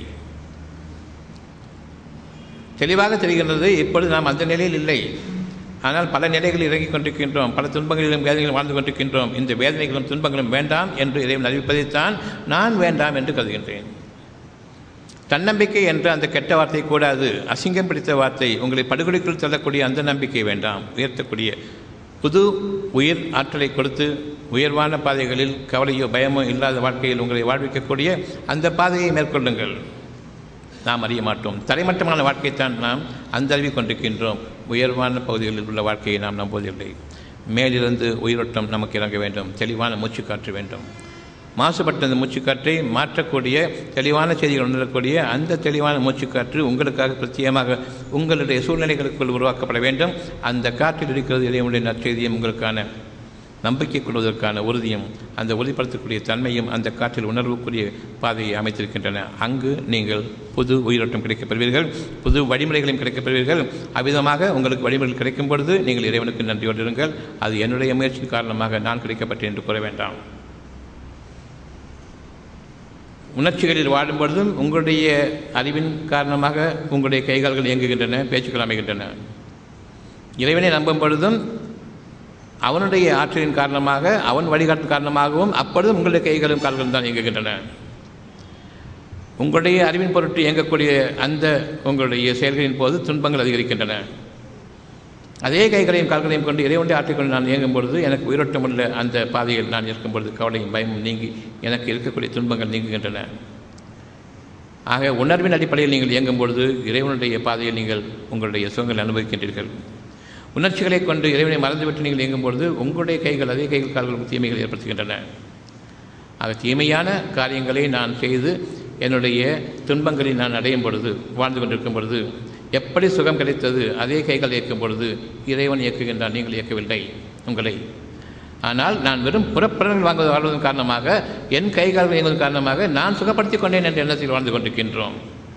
தெளிவாக தெரிகின்றது, இப்பொழுது நாம் அந்த நிலையில் இல்லை. ஆனால் பல நிலைகளில் இறங்கிக் கொண்டிருக்கின்றோம், பல துன்பங்களிலும் வேதனைகளும் வாழ்ந்து கொண்டிருக்கின்றோம். இந்த வேதனைகளும் துன்பங்களும் வேண்டாம் என்று இறைவன் அறிவிப்பதைத்தான் நான் வேண்டாம் என்று கருதுகின்றேன். தன்னம்பிக்கை என்ற அந்த கெட்ட வார்த்தை கூடாது, அசிங்கம் பிடித்த வார்த்தை. உங்களை படுகொலைக்குள் தள்ளக்கூடிய அந்த நம்பிக்கை வேண்டாம். உயர்த்தக்கூடிய புது உயிர் ஆற்றலை கொடுத்து உயர்வான பாதைகளில் கவலையோ பயமோ இல்லாத வாழ்க்கையில் உங்களை வாழ்விக்கக்கூடிய அந்த பாதையை மேற்கொள்ளுங்கள். நாம் அறிய மாட்டோம். தரைமட்டமான வாழ்க்கைத்தான் நாம் அந்த அறிவை கொண்டிருக்கின்றோம். உயர்வான பகுதிகளில் உள்ள வாழ்க்கையை நாம் நம்புவதில்லை. மேலிருந்து உயிரோட்டம் நமக்கு இறங்க வேண்டும். தெளிவான மூச்சு காற்று வேண்டும். மாசுபட்ட அந்த மூச்சுக்காற்றை மாற்றக்கூடிய தெளிவான செய்திகள் உணரக்கூடிய அந்த தெளிவான மூச்சுக்காற்று உங்களுக்காக பிரத்யேகமாக உங்களுடைய சூழ்நிலைகளுக்குள் உருவாக்கப்பட வேண்டும். அந்த காற்றில் இருக்கிறது இறைவனுடைய நற்செய்தியும் உங்களுக்கான நம்பிக்கை கொள்வதற்கான உறுதியும் அந்த உறுதிப்படுத்தக்கூடிய தன்மையும் அந்த காற்றில் உணர்வுக்குரிய பாதையை அமைத்திருக்கின்றன. அங்கு நீங்கள் புது உயிரோட்டம் கிடைக்கப்பெறுவீர்கள், புது வழிமுறைகளையும் கிடைக்கப்பெறுவீர்கள். அவ்விதமாக உங்களுக்கு வழிமுறைகள் கிடைக்கும் பொழுது நீங்கள் இறைவனுக்கு நன்றியோடு இருங்கள். அது என்னுடைய முயற்சியின் காரணமாக நான் கிடைக்கப்பட்டேன் என்று கூற வேண்டாம். உணர்ச்சிகளில் வாடும் பொழுதும் உங்களுடைய அறிவின் காரணமாக உங்களுடைய கைகால்கள் இயங்குகின்றன, பேச்சுக்கள் அமைகின்றன. இறைவனை நம்பும் பொழுதும் அவனுடைய ஆற்றலின் காரணமாக, அவன் வழிகாட்டும் காரணமாகவும் அப்பொழுதும் உங்களுடைய கைகளும் கால்களும் தான் இயங்குகின்றன. உங்களுடைய அறிவின் பொருட்டு இயங்கக்கூடிய அந்த உங்களுடைய செயல்களின் போது துன்பங்கள் அதிகரிக்கின்றன. அதே கைகளையும் கால்களையும் கொண்டு இறைவனுடைய ஆற்றலை கொண்டு நான் இயங்கும் பொழுது எனக்கு உயிரோட்டம் உள்ள அந்த பாதையில் நான் இருக்கும் பொழுது கவலையும் பயமும் நீங்கி எனக்கு இருக்கக்கூடிய துன்பங்கள் நீங்குகின்றன. ஆக உணர்வின் அடிப்படையில் நீங்கள் இயங்கும் பொழுது இறைவனுடைய பாதையில் நீங்கள் உங்களுடைய சுகங்களை அனுபவிக்கின்றீர்கள். உணர்ச்சிகளை கொண்டு இறைவனை மறந்துவிட்டு நீங்கள் இயங்கும் பொழுது உங்களுடைய கைகள் அதே கைகள் கால்களும் தீமைகள் ஏற்படுத்துகின்றன. ஆக தீமையான காரியங்களை நான் செய்து என்னுடைய துன்பங்களை நான் அடையும் பொழுது, வாழ்ந்து கொண்டிருக்கும் பொழுது எப்படி சுகம் கிடைத்தது? அதே கைகள் இயக்கும் பொழுது இறைவன் இயக்குகின்றான், நீங்கள் இயக்கவில்லை உங்களை. ஆனால் நான் வெறும் புறப்படங்கள் வாழ்வதன் காரணமாக, என் கைகால்கள் இயங்குவதன் காரணமாக நான் சுகப்படுத்திக் கொண்டேன் என்ற எண்ணத்தில் வாழ்ந்து கொண்டிருக்கின்றோம்.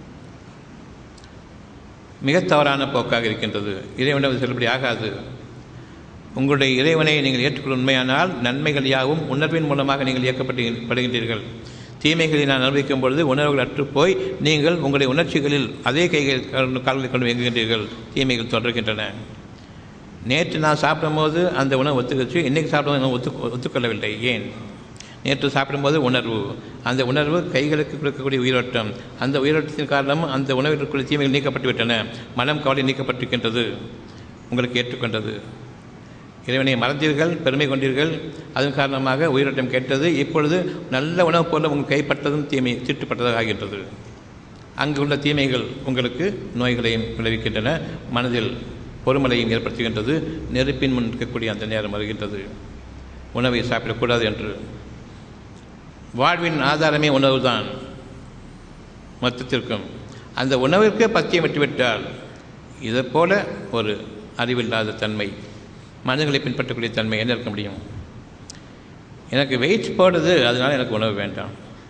மிக தவறான போக்காக இருக்கின்றது. இறைவனிடம் செல்லுபடி ஆகாது. உங்களுடைய இறைவனை நீங்கள் ஏற்றுக்கொள்ள உண்மையானால் நன்மைகள் யாவும் உணர்வின் மூலமாக நீங்கள் இயக்கப்படுகின்றீர்கள். தீமைகளை நான் அனுபவிக்கும் பொழுது உணர்வுகள் அற்றுப்போய் நீங்கள் உங்களுடைய உணர்ச்சிகளில் அதே கால்களை கொண்டு இயங்குகின்றீர்கள். தீமைகள் தொடர்கின்றன. நேற்று நான் சாப்பிடும்போது அந்த உணவு ஒத்துக்கிச்சு, இன்றைக்கி சாப்பிடும்போது ஒத்துக்கொள்ளவில்லை. ஏன்? நேற்று சாப்பிடும்போது உணர்வு, அந்த உணர்வு கைகளுக்கு கொடுக்கக்கூடிய உயிரோட்டம், அந்த உயிரோட்டத்தின் காரணமும் அந்த உணவிற்குரிய தீமைகள் நீக்கப்பட்டு விட்டன. மனம் கவலை நீக்கப்பட்டிருக்கின்றது, உங்களுக்கு ஏற்றுக்கொண்டது. இறைவனை மறந்தீர்கள், பெருமை கொண்டீர்கள், அதன் காரணமாக உயிரோட்டம் கேட்டது. இப்பொழுது நல்ல உணவுப் பொருள் உங்கள் கைப்பட்டதும் தீமை தீட்டுப்பட்டதாக ஆகின்றது. அங்கு உள்ள தீமைகள் உங்களுக்கு நோய்களையும் விளைவிக்கின்றன, மனதில் பொறுமலையும் ஏற்படுத்துகின்றது. நெருப்பின் முன் இருக்கக்கூடிய அந்த நேரம் வருகின்றது, உணவை சாப்பிடக்கூடாது என்று. வாழ்வின் ஆதாரமே உணவு தான் மொத்தத்திற்கும். அந்த உணவிற்கே பத்தியம் விட்டுவிட்டால் இதைப்போல ஒரு அறிவில்லாத தன்மை, மனிதர்களை பின்பற்றக்கூடிய தன்மை என்ன இருக்க முடியும்? எனக்கு வெயிட் போடுது, அதனால் எனக்கு உணவு வேண்டாம்.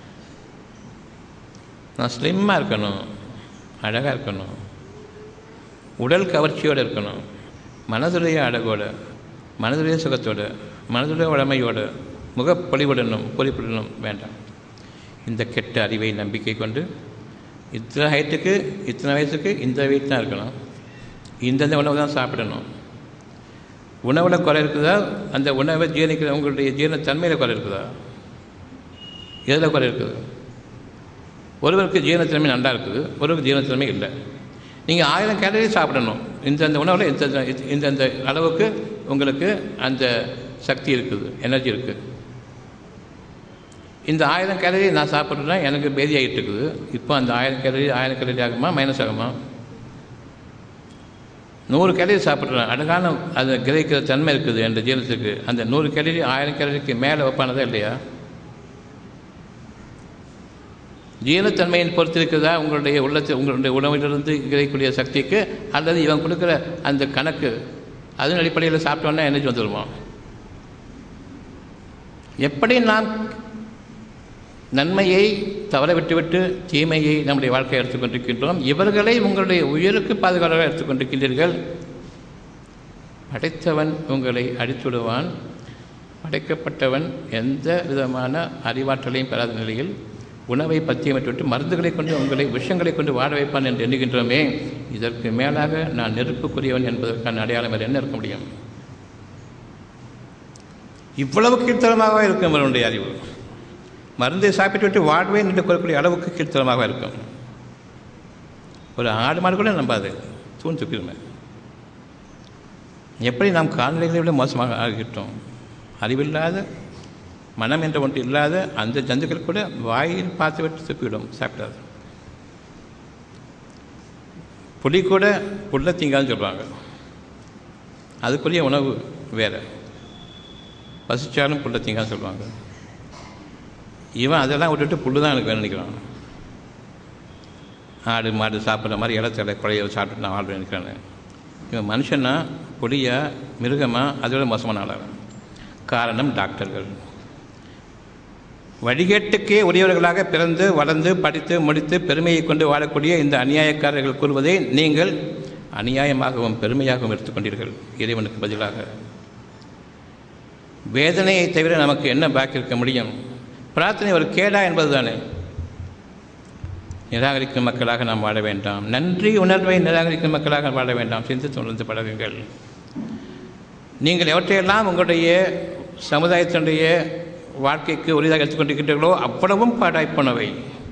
நான் ஸ்லிம்மாக இருக்கணும், அழகாக இருக்கணும், உடல் கவர்ச்சியோடு இருக்கணும், மனதுடைய அழகோடு, மனதுடைய சுகத்தோடு, மனதுடைய வளமையோடு, முகப்பொலிவுடனும் பொலிப்புடனும் வேண்டாம். இந்த கெட்ட அறிவை நம்பிக்கை கொண்டு இத்தனை ஹைட்டுக்கு இத்தனை வயசுக்கு இந்த வெயிட் தான் இருக்கணும், இந்தந்த உணவு தான் சாப்பிடணும். உணவில் குறை இருக்குதா? அந்த உணவை ஜீரணிக்கிற உங்களுடைய ஜீரணத்தன்மையில் குறை இருக்குதா? எதில் குறை இருக்குது? ஒருவருக்கு ஜீரணத்தன்மை நல்லா இருக்குது, ஒருவருக்கு ஜீரணத்தன்மை இல்லை. நீங்கள் 1000 கேலரி சாப்பிடணும். இந்தந்த உணவில் இந்தந்த அளவுக்கு உங்களுக்கு அந்த சக்தி இருக்குது, எனர்ஜி இருக்குது. இந்த 1000 கேலரி நான் சாப்பிட்றேன்னா எனக்கு பேதி ஆகிட்டு இருக்குது. இப்போ அந்த 1000 கேலரி ஆகுமா, மைனஸ் ஆகுமா? 100 கேலரி சாப்பிட்றேன், அழகான அது கிரகிக்கிற தன்மை இருக்குது என்ற ஜீரணத்துக்கு. அந்த 100 கேலரி 1000 கேலரிக்கு மேலே வைப்பானதா இல்லையா? ஜீரணத்தன்மையின் பொறுத்து இருக்கிறதா உங்களுடைய உங்களுடைய உணவிலிருந்து கிடைக்கக்கூடிய சக்திக்கு, அல்லது இவன் கொடுக்குற அந்த கணக்கு அதன் அடிப்படையில் சாப்பிட்டோன்னா எனர்ஜி வந்துடுமா? எப்படி நாம் நன்மையை தவற விட்டுவிட்டு தீமையை நம்முடைய வாழ்க்கையை எடுத்துக்கொண்டிருக்கின்றோம், இவர்களை உங்களுடைய உயிருக்கு பாதுகாப்பாக எடுத்துக்கொண்டிருக்கின்றீர்கள். படைத்தவன் உங்களை அடித்துவிடுவான். படைக்கப்பட்டவன் எந்த விதமான அறிவாற்றலையும் பெறாத நிலையில் உணவை பத்தியமிட்டு மருந்துகளை கொண்டு உங்களை விஷயங்களை கொண்டு வாழ வைப்பான் என்று எண்ணுகின்றோமே, இதற்கு மேலாக நான் நெருப்புக்குரியவன் என்பதற்கான அடையாளம் வேறு என்ன இருக்க முடியும்? இவ்வளவு கீழ்த்தரமாக இருக்கும் அவனுடைய அறிவு. மருந்தை சாப்பிட்டு விட்டு வாழ்வேன் என்று கூறக்கூடிய அளவுக்கு கீழ்த்தரமாக இருக்கும். ஒரு ஆடு மாடு கூட நம்பாது, தூண் துக்கிடுமே. எப்படி நாம் கால்நடைகளை விட மோசமாக ஆகிட்டோம்? அறிவில்லாத, மனம் என்ற ஒன்று இல்லாத அந்த ஜந்துக்கள் கூட வாயில் பார்த்து விட்டு துப்பிவிடும், சாப்பிடாது. புலி கூட புல்ல தீங்காதுன்னு சொல்கிறாங்க, அதுக்குரிய உணவு வேறு. பசிச்சாலும் புல்ல தீங்கான்னு சொல்லுவாங்க. இவன் அதெல்லாம் விட்டுட்டு புல்லு தான் எனக்கு வேணும்னு நினைக்கிறான். ஆடு மாடு சாப்பிட்ற மாதிரி இடத்துல குழைய சாப்பிட்டு நான் வாழ்வேன் நினைக்கிறானு. இவன் மனுஷனா புலியா மிருகமா அதோட மோசமான ஆளாக. காரணம் டாக்டர்கள். வழிகேட்டுக்கே உரியவர்களாக பிறந்து வளர்ந்து படித்து முடித்து பெருமையை கொண்டு வாழக்கூடிய இந்த அநியாயக்காரர்கள் கூறுவதை நீங்கள் அநியாயமாகவும் பெருமையாகவும் எடுத்துக்கொண்டீர்கள். இறைவனுக்கு பதிலாக வேதனையை தவிர நமக்கு என்ன பாக்கி இருக்க முடியும்? பிரார்த்தனை ஒரு கேடா என்பது தானே. நிராகரிக்கும் மக்களாக நாம் வாழ வேண்டாம். நன்றி உணர்வை நிராகரிக்கும் மக்களாக வாழ வேண்டாம். சிந்தித்து உணர்ந்து பழகுங்கள். நீங்கள் எவற்றையெல்லாம் உங்களுடைய சமுதாயத்தினுடைய வாழ்க்கைக்கு உரியதாக எடுத்துக்கொண்டிருக்கின்றீர்களோ அவ்வளவும் பாடாய்ப்போனவை,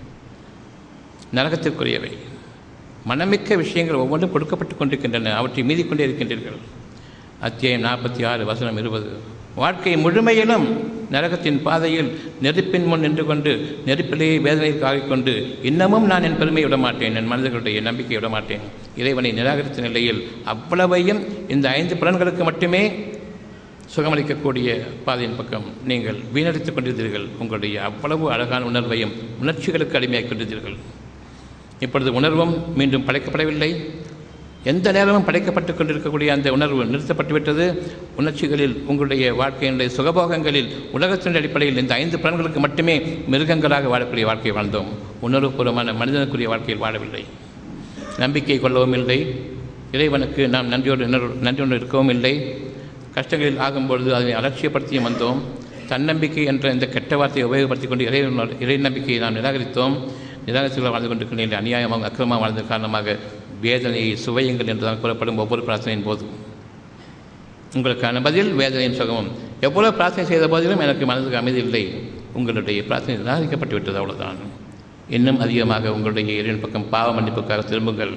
நரகத்திற்குரியவை. மனமிக்க விஷயங்கள் ஒவ்வொன்றும் கொடுக்கப்பட்டு கொண்டிருக்கின்றன, அவற்றை மீதி கொண்டே இருக்கின்றீர்கள். அத்தியாயம் 46 வசனம் 20. வாழ்க்கை முழுமையிலும் நரகத்தின் பாதையில் நெருப்பின் முன் நின்று கொண்டு நெருப்பிலேயே வேதனையை காகிக்கொண்டு இன்னமும் நான் என் பெருமையை விடமாட்டேன், என் மனிதர்களுடைய நம்பிக்கையை விடமாட்டேன், இறைவனை நிராகரித்த நிலையில் அவ்வளவையும் இந்த 5 புலன்களுக்கு மட்டுமே சுகமளிக்கக்கூடிய பாதையின் பக்கம் நீங்கள் வீணடித்துக் கொண்டிருந்தீர்கள். உங்களுடைய அவ்வளவு அழகான உணர்வையும் உணர்ச்சிகளுக்கு அடிமையாகிக் கொண்டிருந்தீர்கள். இப்பொழுது உணர்வும் மீண்டும் படைக்கப்படவில்லை. எந்த நேரமும் படைக்கப்பட்டுக் கொண்டிருக்கக்கூடிய அந்த உணர்வு நிறுத்தப்பட்டுவிட்டது. உணர்ச்சிகளில், உங்களுடைய வாழ்க்கையினுடைய சுகபோகங்களில், உலகத்தின் அடிப்படையில் இந்த 5 புலன்களுக்கு மட்டுமே மிருகங்களாக வாழக்கூடிய வாழ்க்கையை வாழ்ந்தோம். உணர்வுபூர்வமான மனிதனுக்குரிய வாழ்க்கையில் வாழவில்லை. நம்பிக்கை கொள்ளவும் இல்லை. இறைவனுக்கு நாம் நன்றியோடு இருக்கவும் இல்லை. கஷ்டங்களில் ஆகும்பொழுது அதனை அலட்சியப்படுத்தியும் வந்தோம். தன்னம்பிக்கை என்ற இந்த கெட்ட வார்த்தையை உபயோகப்படுத்திக் கொண்டு இறை நம்பிக்கையை நாம் நிராகரித்தோம். நிராகரித்துகள் வாழ்ந்து கொண்டிருக்கின்ற அநியாயமாக அக்கிரமமாக வாழ்ந்த காரணமாக வேதனையை சுவையுங்கள் என்றுதான் கூறப்படும் ஒவ்வொரு பிரார்த்தனையின் போது. உங்களுக்கான பதில் வேதனையின் சுகமும். எவ்வளவு பிரார்த்தனை செய்த போதிலும் எனக்கு மனதுக்கு அமைதி இல்லை. உங்களுடைய பிரார்த்தனை நிராகரிக்கப்பட்டு விட்டது, அவ்வளவுதான். இன்னும் அதிகமாக உங்களுடைய இறைவன் பக்கம் பாவ மன்னிப்புக்காக திரும்புங்கள்.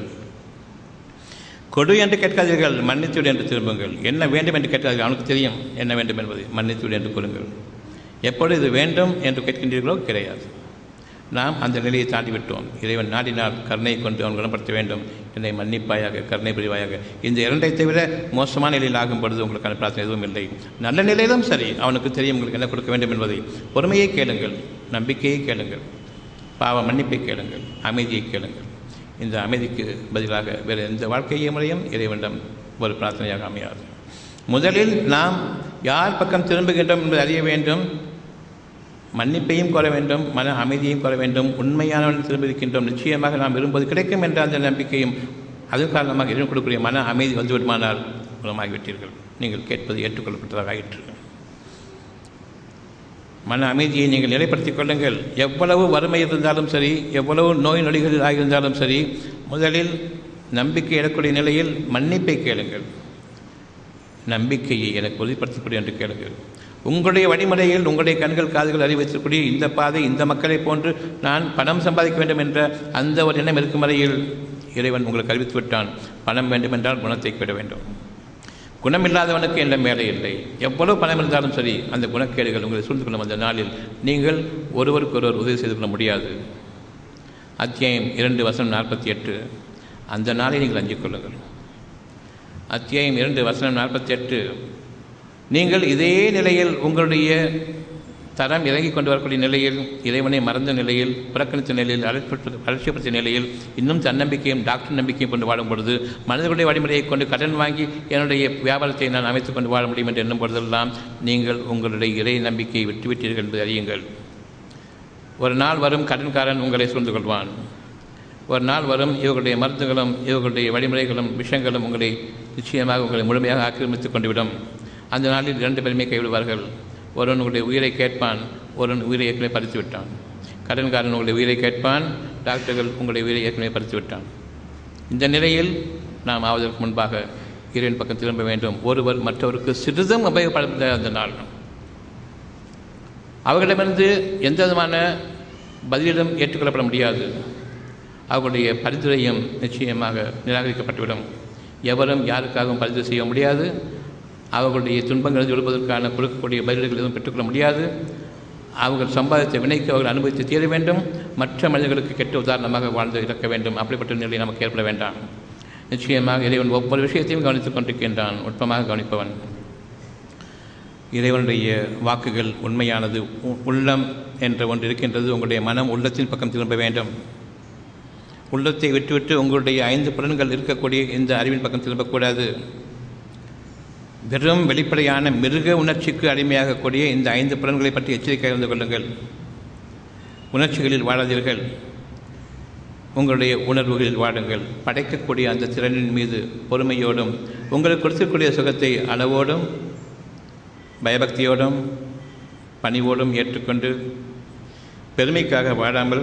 கொடு என்று கேட்காதீர்கள், மன்னித்துவிடு என்று திரும்புங்கள். என்ன வேண்டும் என்று கேட்காதீர்கள், அவனுக்கு தெரியும் என்ன வேண்டும் என்பது. மன்னித்துவிடு என்று கூறுங்கள். எப்பொழுது இது வேண்டும் என்று கேட்கின்றீர்களோ கிடையாது. நாம் அந்த நிலையை தாண்டிவிட்டோம். இறைவன் நாடினால் கருணையை கொண்டு அவன் குணப்படுத்த வேண்டும். என்னை மன்னிப்பாயாக, கருணை புரிவாயாக. இந்த 2ஐ தவிர மோசமான நிலையில் ஆகும் பொழுது உங்களுக்கான பிரார்த்தனை எதுவும் இல்லை. நல்ல நிலையிலும் சரி, அவனுக்கு தெரியும் உங்களுக்கு என்ன கொடுக்க வேண்டும் என்பதை. பொறுமையை கேளுங்கள், நம்பிக்கையை கேளுங்கள், பாவ மன்னிப்பை கேளுங்கள், அமைதியை கேளுங்கள். இந்த அமைதிக்கு பதிலாக வேறு எந்த வாழ்க்கை முறையும் இறைவனிடம் ஒரு பிரார்த்தனையாக அமையாது. முதலில் நாம் யார் பக்கம் திரும்புகின்றோம் என்பதை அறிய வேண்டும். மன்னிப்பையும் கோர வேண்டும், மன அமைதியையும் கோர வேண்டும். உண்மையானவன் திரும்பியிருக்கின்றோம், நிச்சயமாக நாம் விரும்புவது கிடைக்கும் என்ற அந்த நம்பிக்கையும் அதன் காரணமாக இறைவன் கொடுக்கக்கூடிய மன அமைதி வந்துவிடுமானால் குணமாகிவிட்டீர்கள். நீங்கள் கேட்பது ஏற்றுக்கொள்ளப்பட்டதாக ஆயிற்று. மன அமைதியை நீங்கள் நிலைப்படுத்திக் கொள்ளுங்கள். எவ்வளவு வறுமை இருந்தாலும் சரி, எவ்வளவு நோய் நொடிகள் ஆகியிருந்தாலும் சரி, முதலில் நம்பிக்கை எழக்கூடிய நிலையில் மன்னிப்பை கேளுங்கள். நம்பிக்கையை எனக்கு உறுதிப்படுத்தக்கூடிய என்று கேளுங்கள். உங்களுடைய வழிமுறையில் உங்களுடைய கண்கள் காதுகள் அறிவிக்கக்கூடிய இந்த பாதை இந்த மக்களை போன்று நான் பணம் சம்பாதிக்க வேண்டும் என்ற அந்த ஒரு எண்ணம் இருக்கும் வரையில் இறைவன் உங்களுக்கு அறிவித்து விட்டான். பணம் வேண்டுமென்றால் குணத்தை பெற வேண்டும். குணமில்லாதவனுக்கு என்ற மேலே இல்லை. எவ்வளவு பணம் இருந்தாலும் சரி, அந்த குணக்கேடுகள் உங்களை சூழ்ந்து கொள்ளும் அந்த நாளில் நீங்கள் ஒருவருக்கொருவர் உதவி செய்து கொள்ள முடியாது. அத்தியாயம் 2:48. அந்த நாளை நீங்கள் அஞ்சிக் கொள்ளுங்கள். அத்தியாயம் 2:48. நீங்கள் இதே நிலையில் உங்களுடைய தரம் இறங்கி கொண்டு வரக்கூடிய நிலையில், இறைவனை மறந்த நிலையில், புறக்கணித்த நிலையில், அலட்சியப்படுத்திய நிலையில், இன்னும் தன்னம்பிக்கையும் டாக்டர் நம்பிக்கையும் கொண்டு வாழும் பொழுது, மனிதர்களுடைய வழிமுறையை கொண்டு கடன் வாங்கி என்னுடைய வியாபாரத்தை நான் அமைத்துக் கொண்டு வாழ முடியும் என்று எண்ணும் பொழுதெல்லாம் நீங்கள் உங்களுடைய இறை நம்பிக்கையை விட்டுவிட்டீர்கள் என்பதை அறியுங்கள். ஒரு நாள் வரும் கடன்காரன் உங்களை சூழ்ந்து கொள்வான். ஒரு நாள் வரும் இவர்களுடைய மருந்துகளும் இவர்களுடைய வழிமுறைகளும் விஷயங்களும் உங்களை நிச்சயமாக உங்களை முழுமையாக ஆக்கிரமித்துக் கொண்டுவிடும். அந்த நாளில் 2 பேருமே கைவிடுவார்கள். ஒருவன் உங்களுடைய உயிரை கேட்பான், ஒருவன் உயிரை ஏற்கனவே பறித்து விட்டான். கடன்காரன் உங்களுடைய உயிரை கேட்பான், டாக்டர்கள் உங்களுடைய உயிரை ஏற்கனவே பறித்து விட்டான். இந்த நிலையில் நாம் ஆவதற்கு முன்பாக இறைவன் பக்கம் திரும்ப வேண்டும். ஒருவர் மற்றவருக்கு சிறிதும் உபயோகப்படுத்த அந்த நாள் அவர்களிடமிருந்து எந்த விதமான பதிலிடம் ஏற்றுக்கொள்ளப்பட முடியாது. அவர்களுடைய பரிந்துரையும் நிச்சயமாக நிராகரிக்கப்பட்டுவிடும். எவரும் யாருக்காகவும் பரிந்துரை செய்ய முடியாது. அவர்களுடைய துன்பங்களை எழுப்பதற்கான கொடுக்கக்கூடிய பதில்கள் எதுவும் பெற்றுக்கொள்ள முடியாது. அவர்கள் சம்பாதித்த வினைக்கு அவர்கள் அனுபவித்து தீர வேண்டும். மற்ற மனிதர்களுக்கு கெட்ட உதாரணமாக வாழ்ந்து இறக்க வேண்டும். அப்படிப்பட்ட நிலை நமக்கு ஏற்பட வேண்டாம். நிச்சயமாக இறைவன் ஒவ்வொரு விஷயத்தையும் கவனித்துக் கொண்டிருக்கின்றான். நுட்பமாக கவனிப்பவன். இறைவனுடைய வாக்குகள் உண்மையானது. உள்ளம் என்ற ஒன்று இருக்கின்றது. உங்களுடைய மனம் உள்ளத்தின் பக்கம் திரும்ப வேண்டும். உள்ளத்தை விட்டுவிட்டு உங்களுடைய 5 புலன்கள் இருக்கக்கூடிய இந்த அறிவின் பக்கம் திரும்பக்கூடாது. வெறும் வெளிப்படையான மிருக உணர்ச்சிக்கு அடிமையாகக்கூடிய இந்த 5 புலன்களை பற்றி எச்சரிக்கை இருந்து கொள்ளுங்கள். உணர்ச்சிகளில் வாழாதீர்கள். உங்களுடைய உணர்வுகளில் வாடுங்கள். படைக்கக்கூடிய அந்த திறனின் மீது பொறுமையோடும், உங்களுக்கு கொடுக்கக்கூடிய சுகத்தை அளவோடும் பயபக்தியோடும் பணிவோடும் ஏற்றுக்கொண்டு பெருமைக்காக வாழாமல்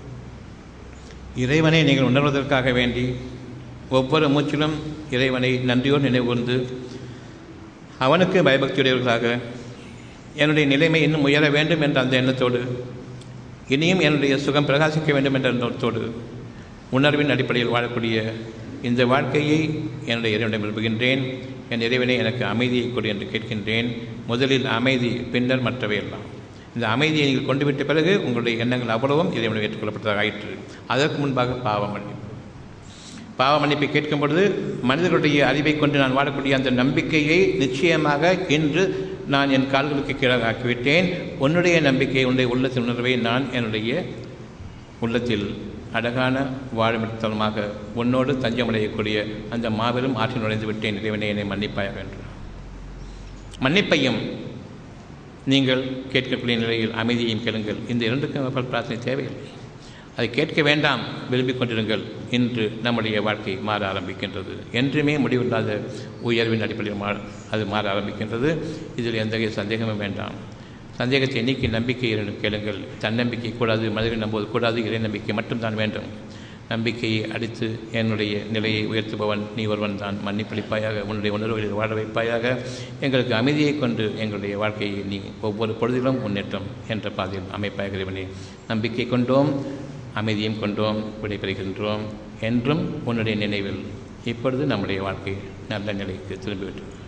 இறைவனை நீங்கள் உணர்வதற்காக வேண்டி ஒவ்வொரு மூச்சிலும் இறைவனை நன்றியோடு நினைவுகூர்ந்து அவனுக்கு பயபக்தியுடையவர்களாக என்னுடைய நிலைமை இன்னும் உயர வேண்டும் என்ற அந்த எண்ணத்தோடு, இனியும் என்னுடைய சுகம் பிரகாசிக்க வேண்டும் என்ற எண்ணத்தோடு உணர்வின் அடிப்படையில் வாழக்கூடிய இந்த வாழ்க்கையை என்னுடைய இறைவனிடம் விரும்புகின்றேன். என் இறைவனை எனக்கு அமைதியை கொடு என்று கேட்கின்றேன். முதலில் அமைதி, பின்னர் மற்றவை எல்லாம். இந்த அமைதியை நீங்கள் கொண்டு விட்ட பிறகு உங்களுடைய எண்ணங்கள் அவ்வளவும் இறைவனை ஏற்றுக்கொள்ளப்பட்டதாக ஆயிற்று. அதற்கு முன்பாக பாவ மன்னிப்பு. பாவ மன்னிப்பை கேட்கும் பொழுது மனிதர்களுடைய அறிவை கொண்டு நான் வாழக்கூடிய அந்த நம்பிக்கையை நிச்சயமாக இன்று நான் என் கால்களுக்கு கீழாக ஆக்கிவிட்டேன். உன்னுடைய நம்பிக்கை, உன்னுடைய உள்ளத்தின் உணர்வை நான் என்னுடைய உள்ளத்தில் அழகான வாழுமிடத்தலமாக உன்னோடு தஞ்சமடையக்கூடிய அந்த மாபெரும் ஆற்றில் நுழைந்து விட்டேன். இறைவனை என்னை மன்னிப்பாயாக என்று மன்னிப்பையும் நீங்கள் கேட்கக்கூடிய நிலையில் அமைதியையும் கேளுங்கள். இந்த 2க்கும் பிரார்த்தனை தேவையில்லை. அதை கேட்க வேண்டாம், விரும்பிக் கொண்டிருங்கள். இன்று நம்முடைய வாழ்க்கை மாற ஆரம்பிக்கின்றது. என்றுமே முடிவில்லாத உயர்வின் அடிப்படையில் அது மாற ஆரம்பிக்கின்றது. இதில் எந்த சந்தேகமும் வேண்டாம். சந்தேகத்தை நீக்கி நம்பிக்கை கேளுங்கள். தன்னம்பிக்கை கூடாது, மனிதர்கள் நம்புவது கூடாது, இறை நம்பிக்கை மட்டும்தான் வேண்டும். நம்பிக்கையை அடித்து என்னுடைய நிலையை உயர்த்துபவன் நீ ஒருவன் தான். மன்னிப்பளிப்பாயாக, உன்னுடைய உணர்வுகளில் வாழ வைப்பாயாக. எங்களுக்கு அமைதியை கொண்டு எங்களுடைய வாழ்க்கையை நீ ஒவ்வொரு பொழுதிலும் முன்னேற்றம் என்ற பாதையில் அமைப்பாக. இறைவனே, நம்பிக்கை கொண்டோம், அமைதியும் கொண்டோம், விடைபெறுகின்றோம். என்றும் உன்னுடைய நினைவில் இப்பொழுது நம்முடைய வாழ்க்கை நல்ல நிலைக்கு திரும்பிவிட்டோம்.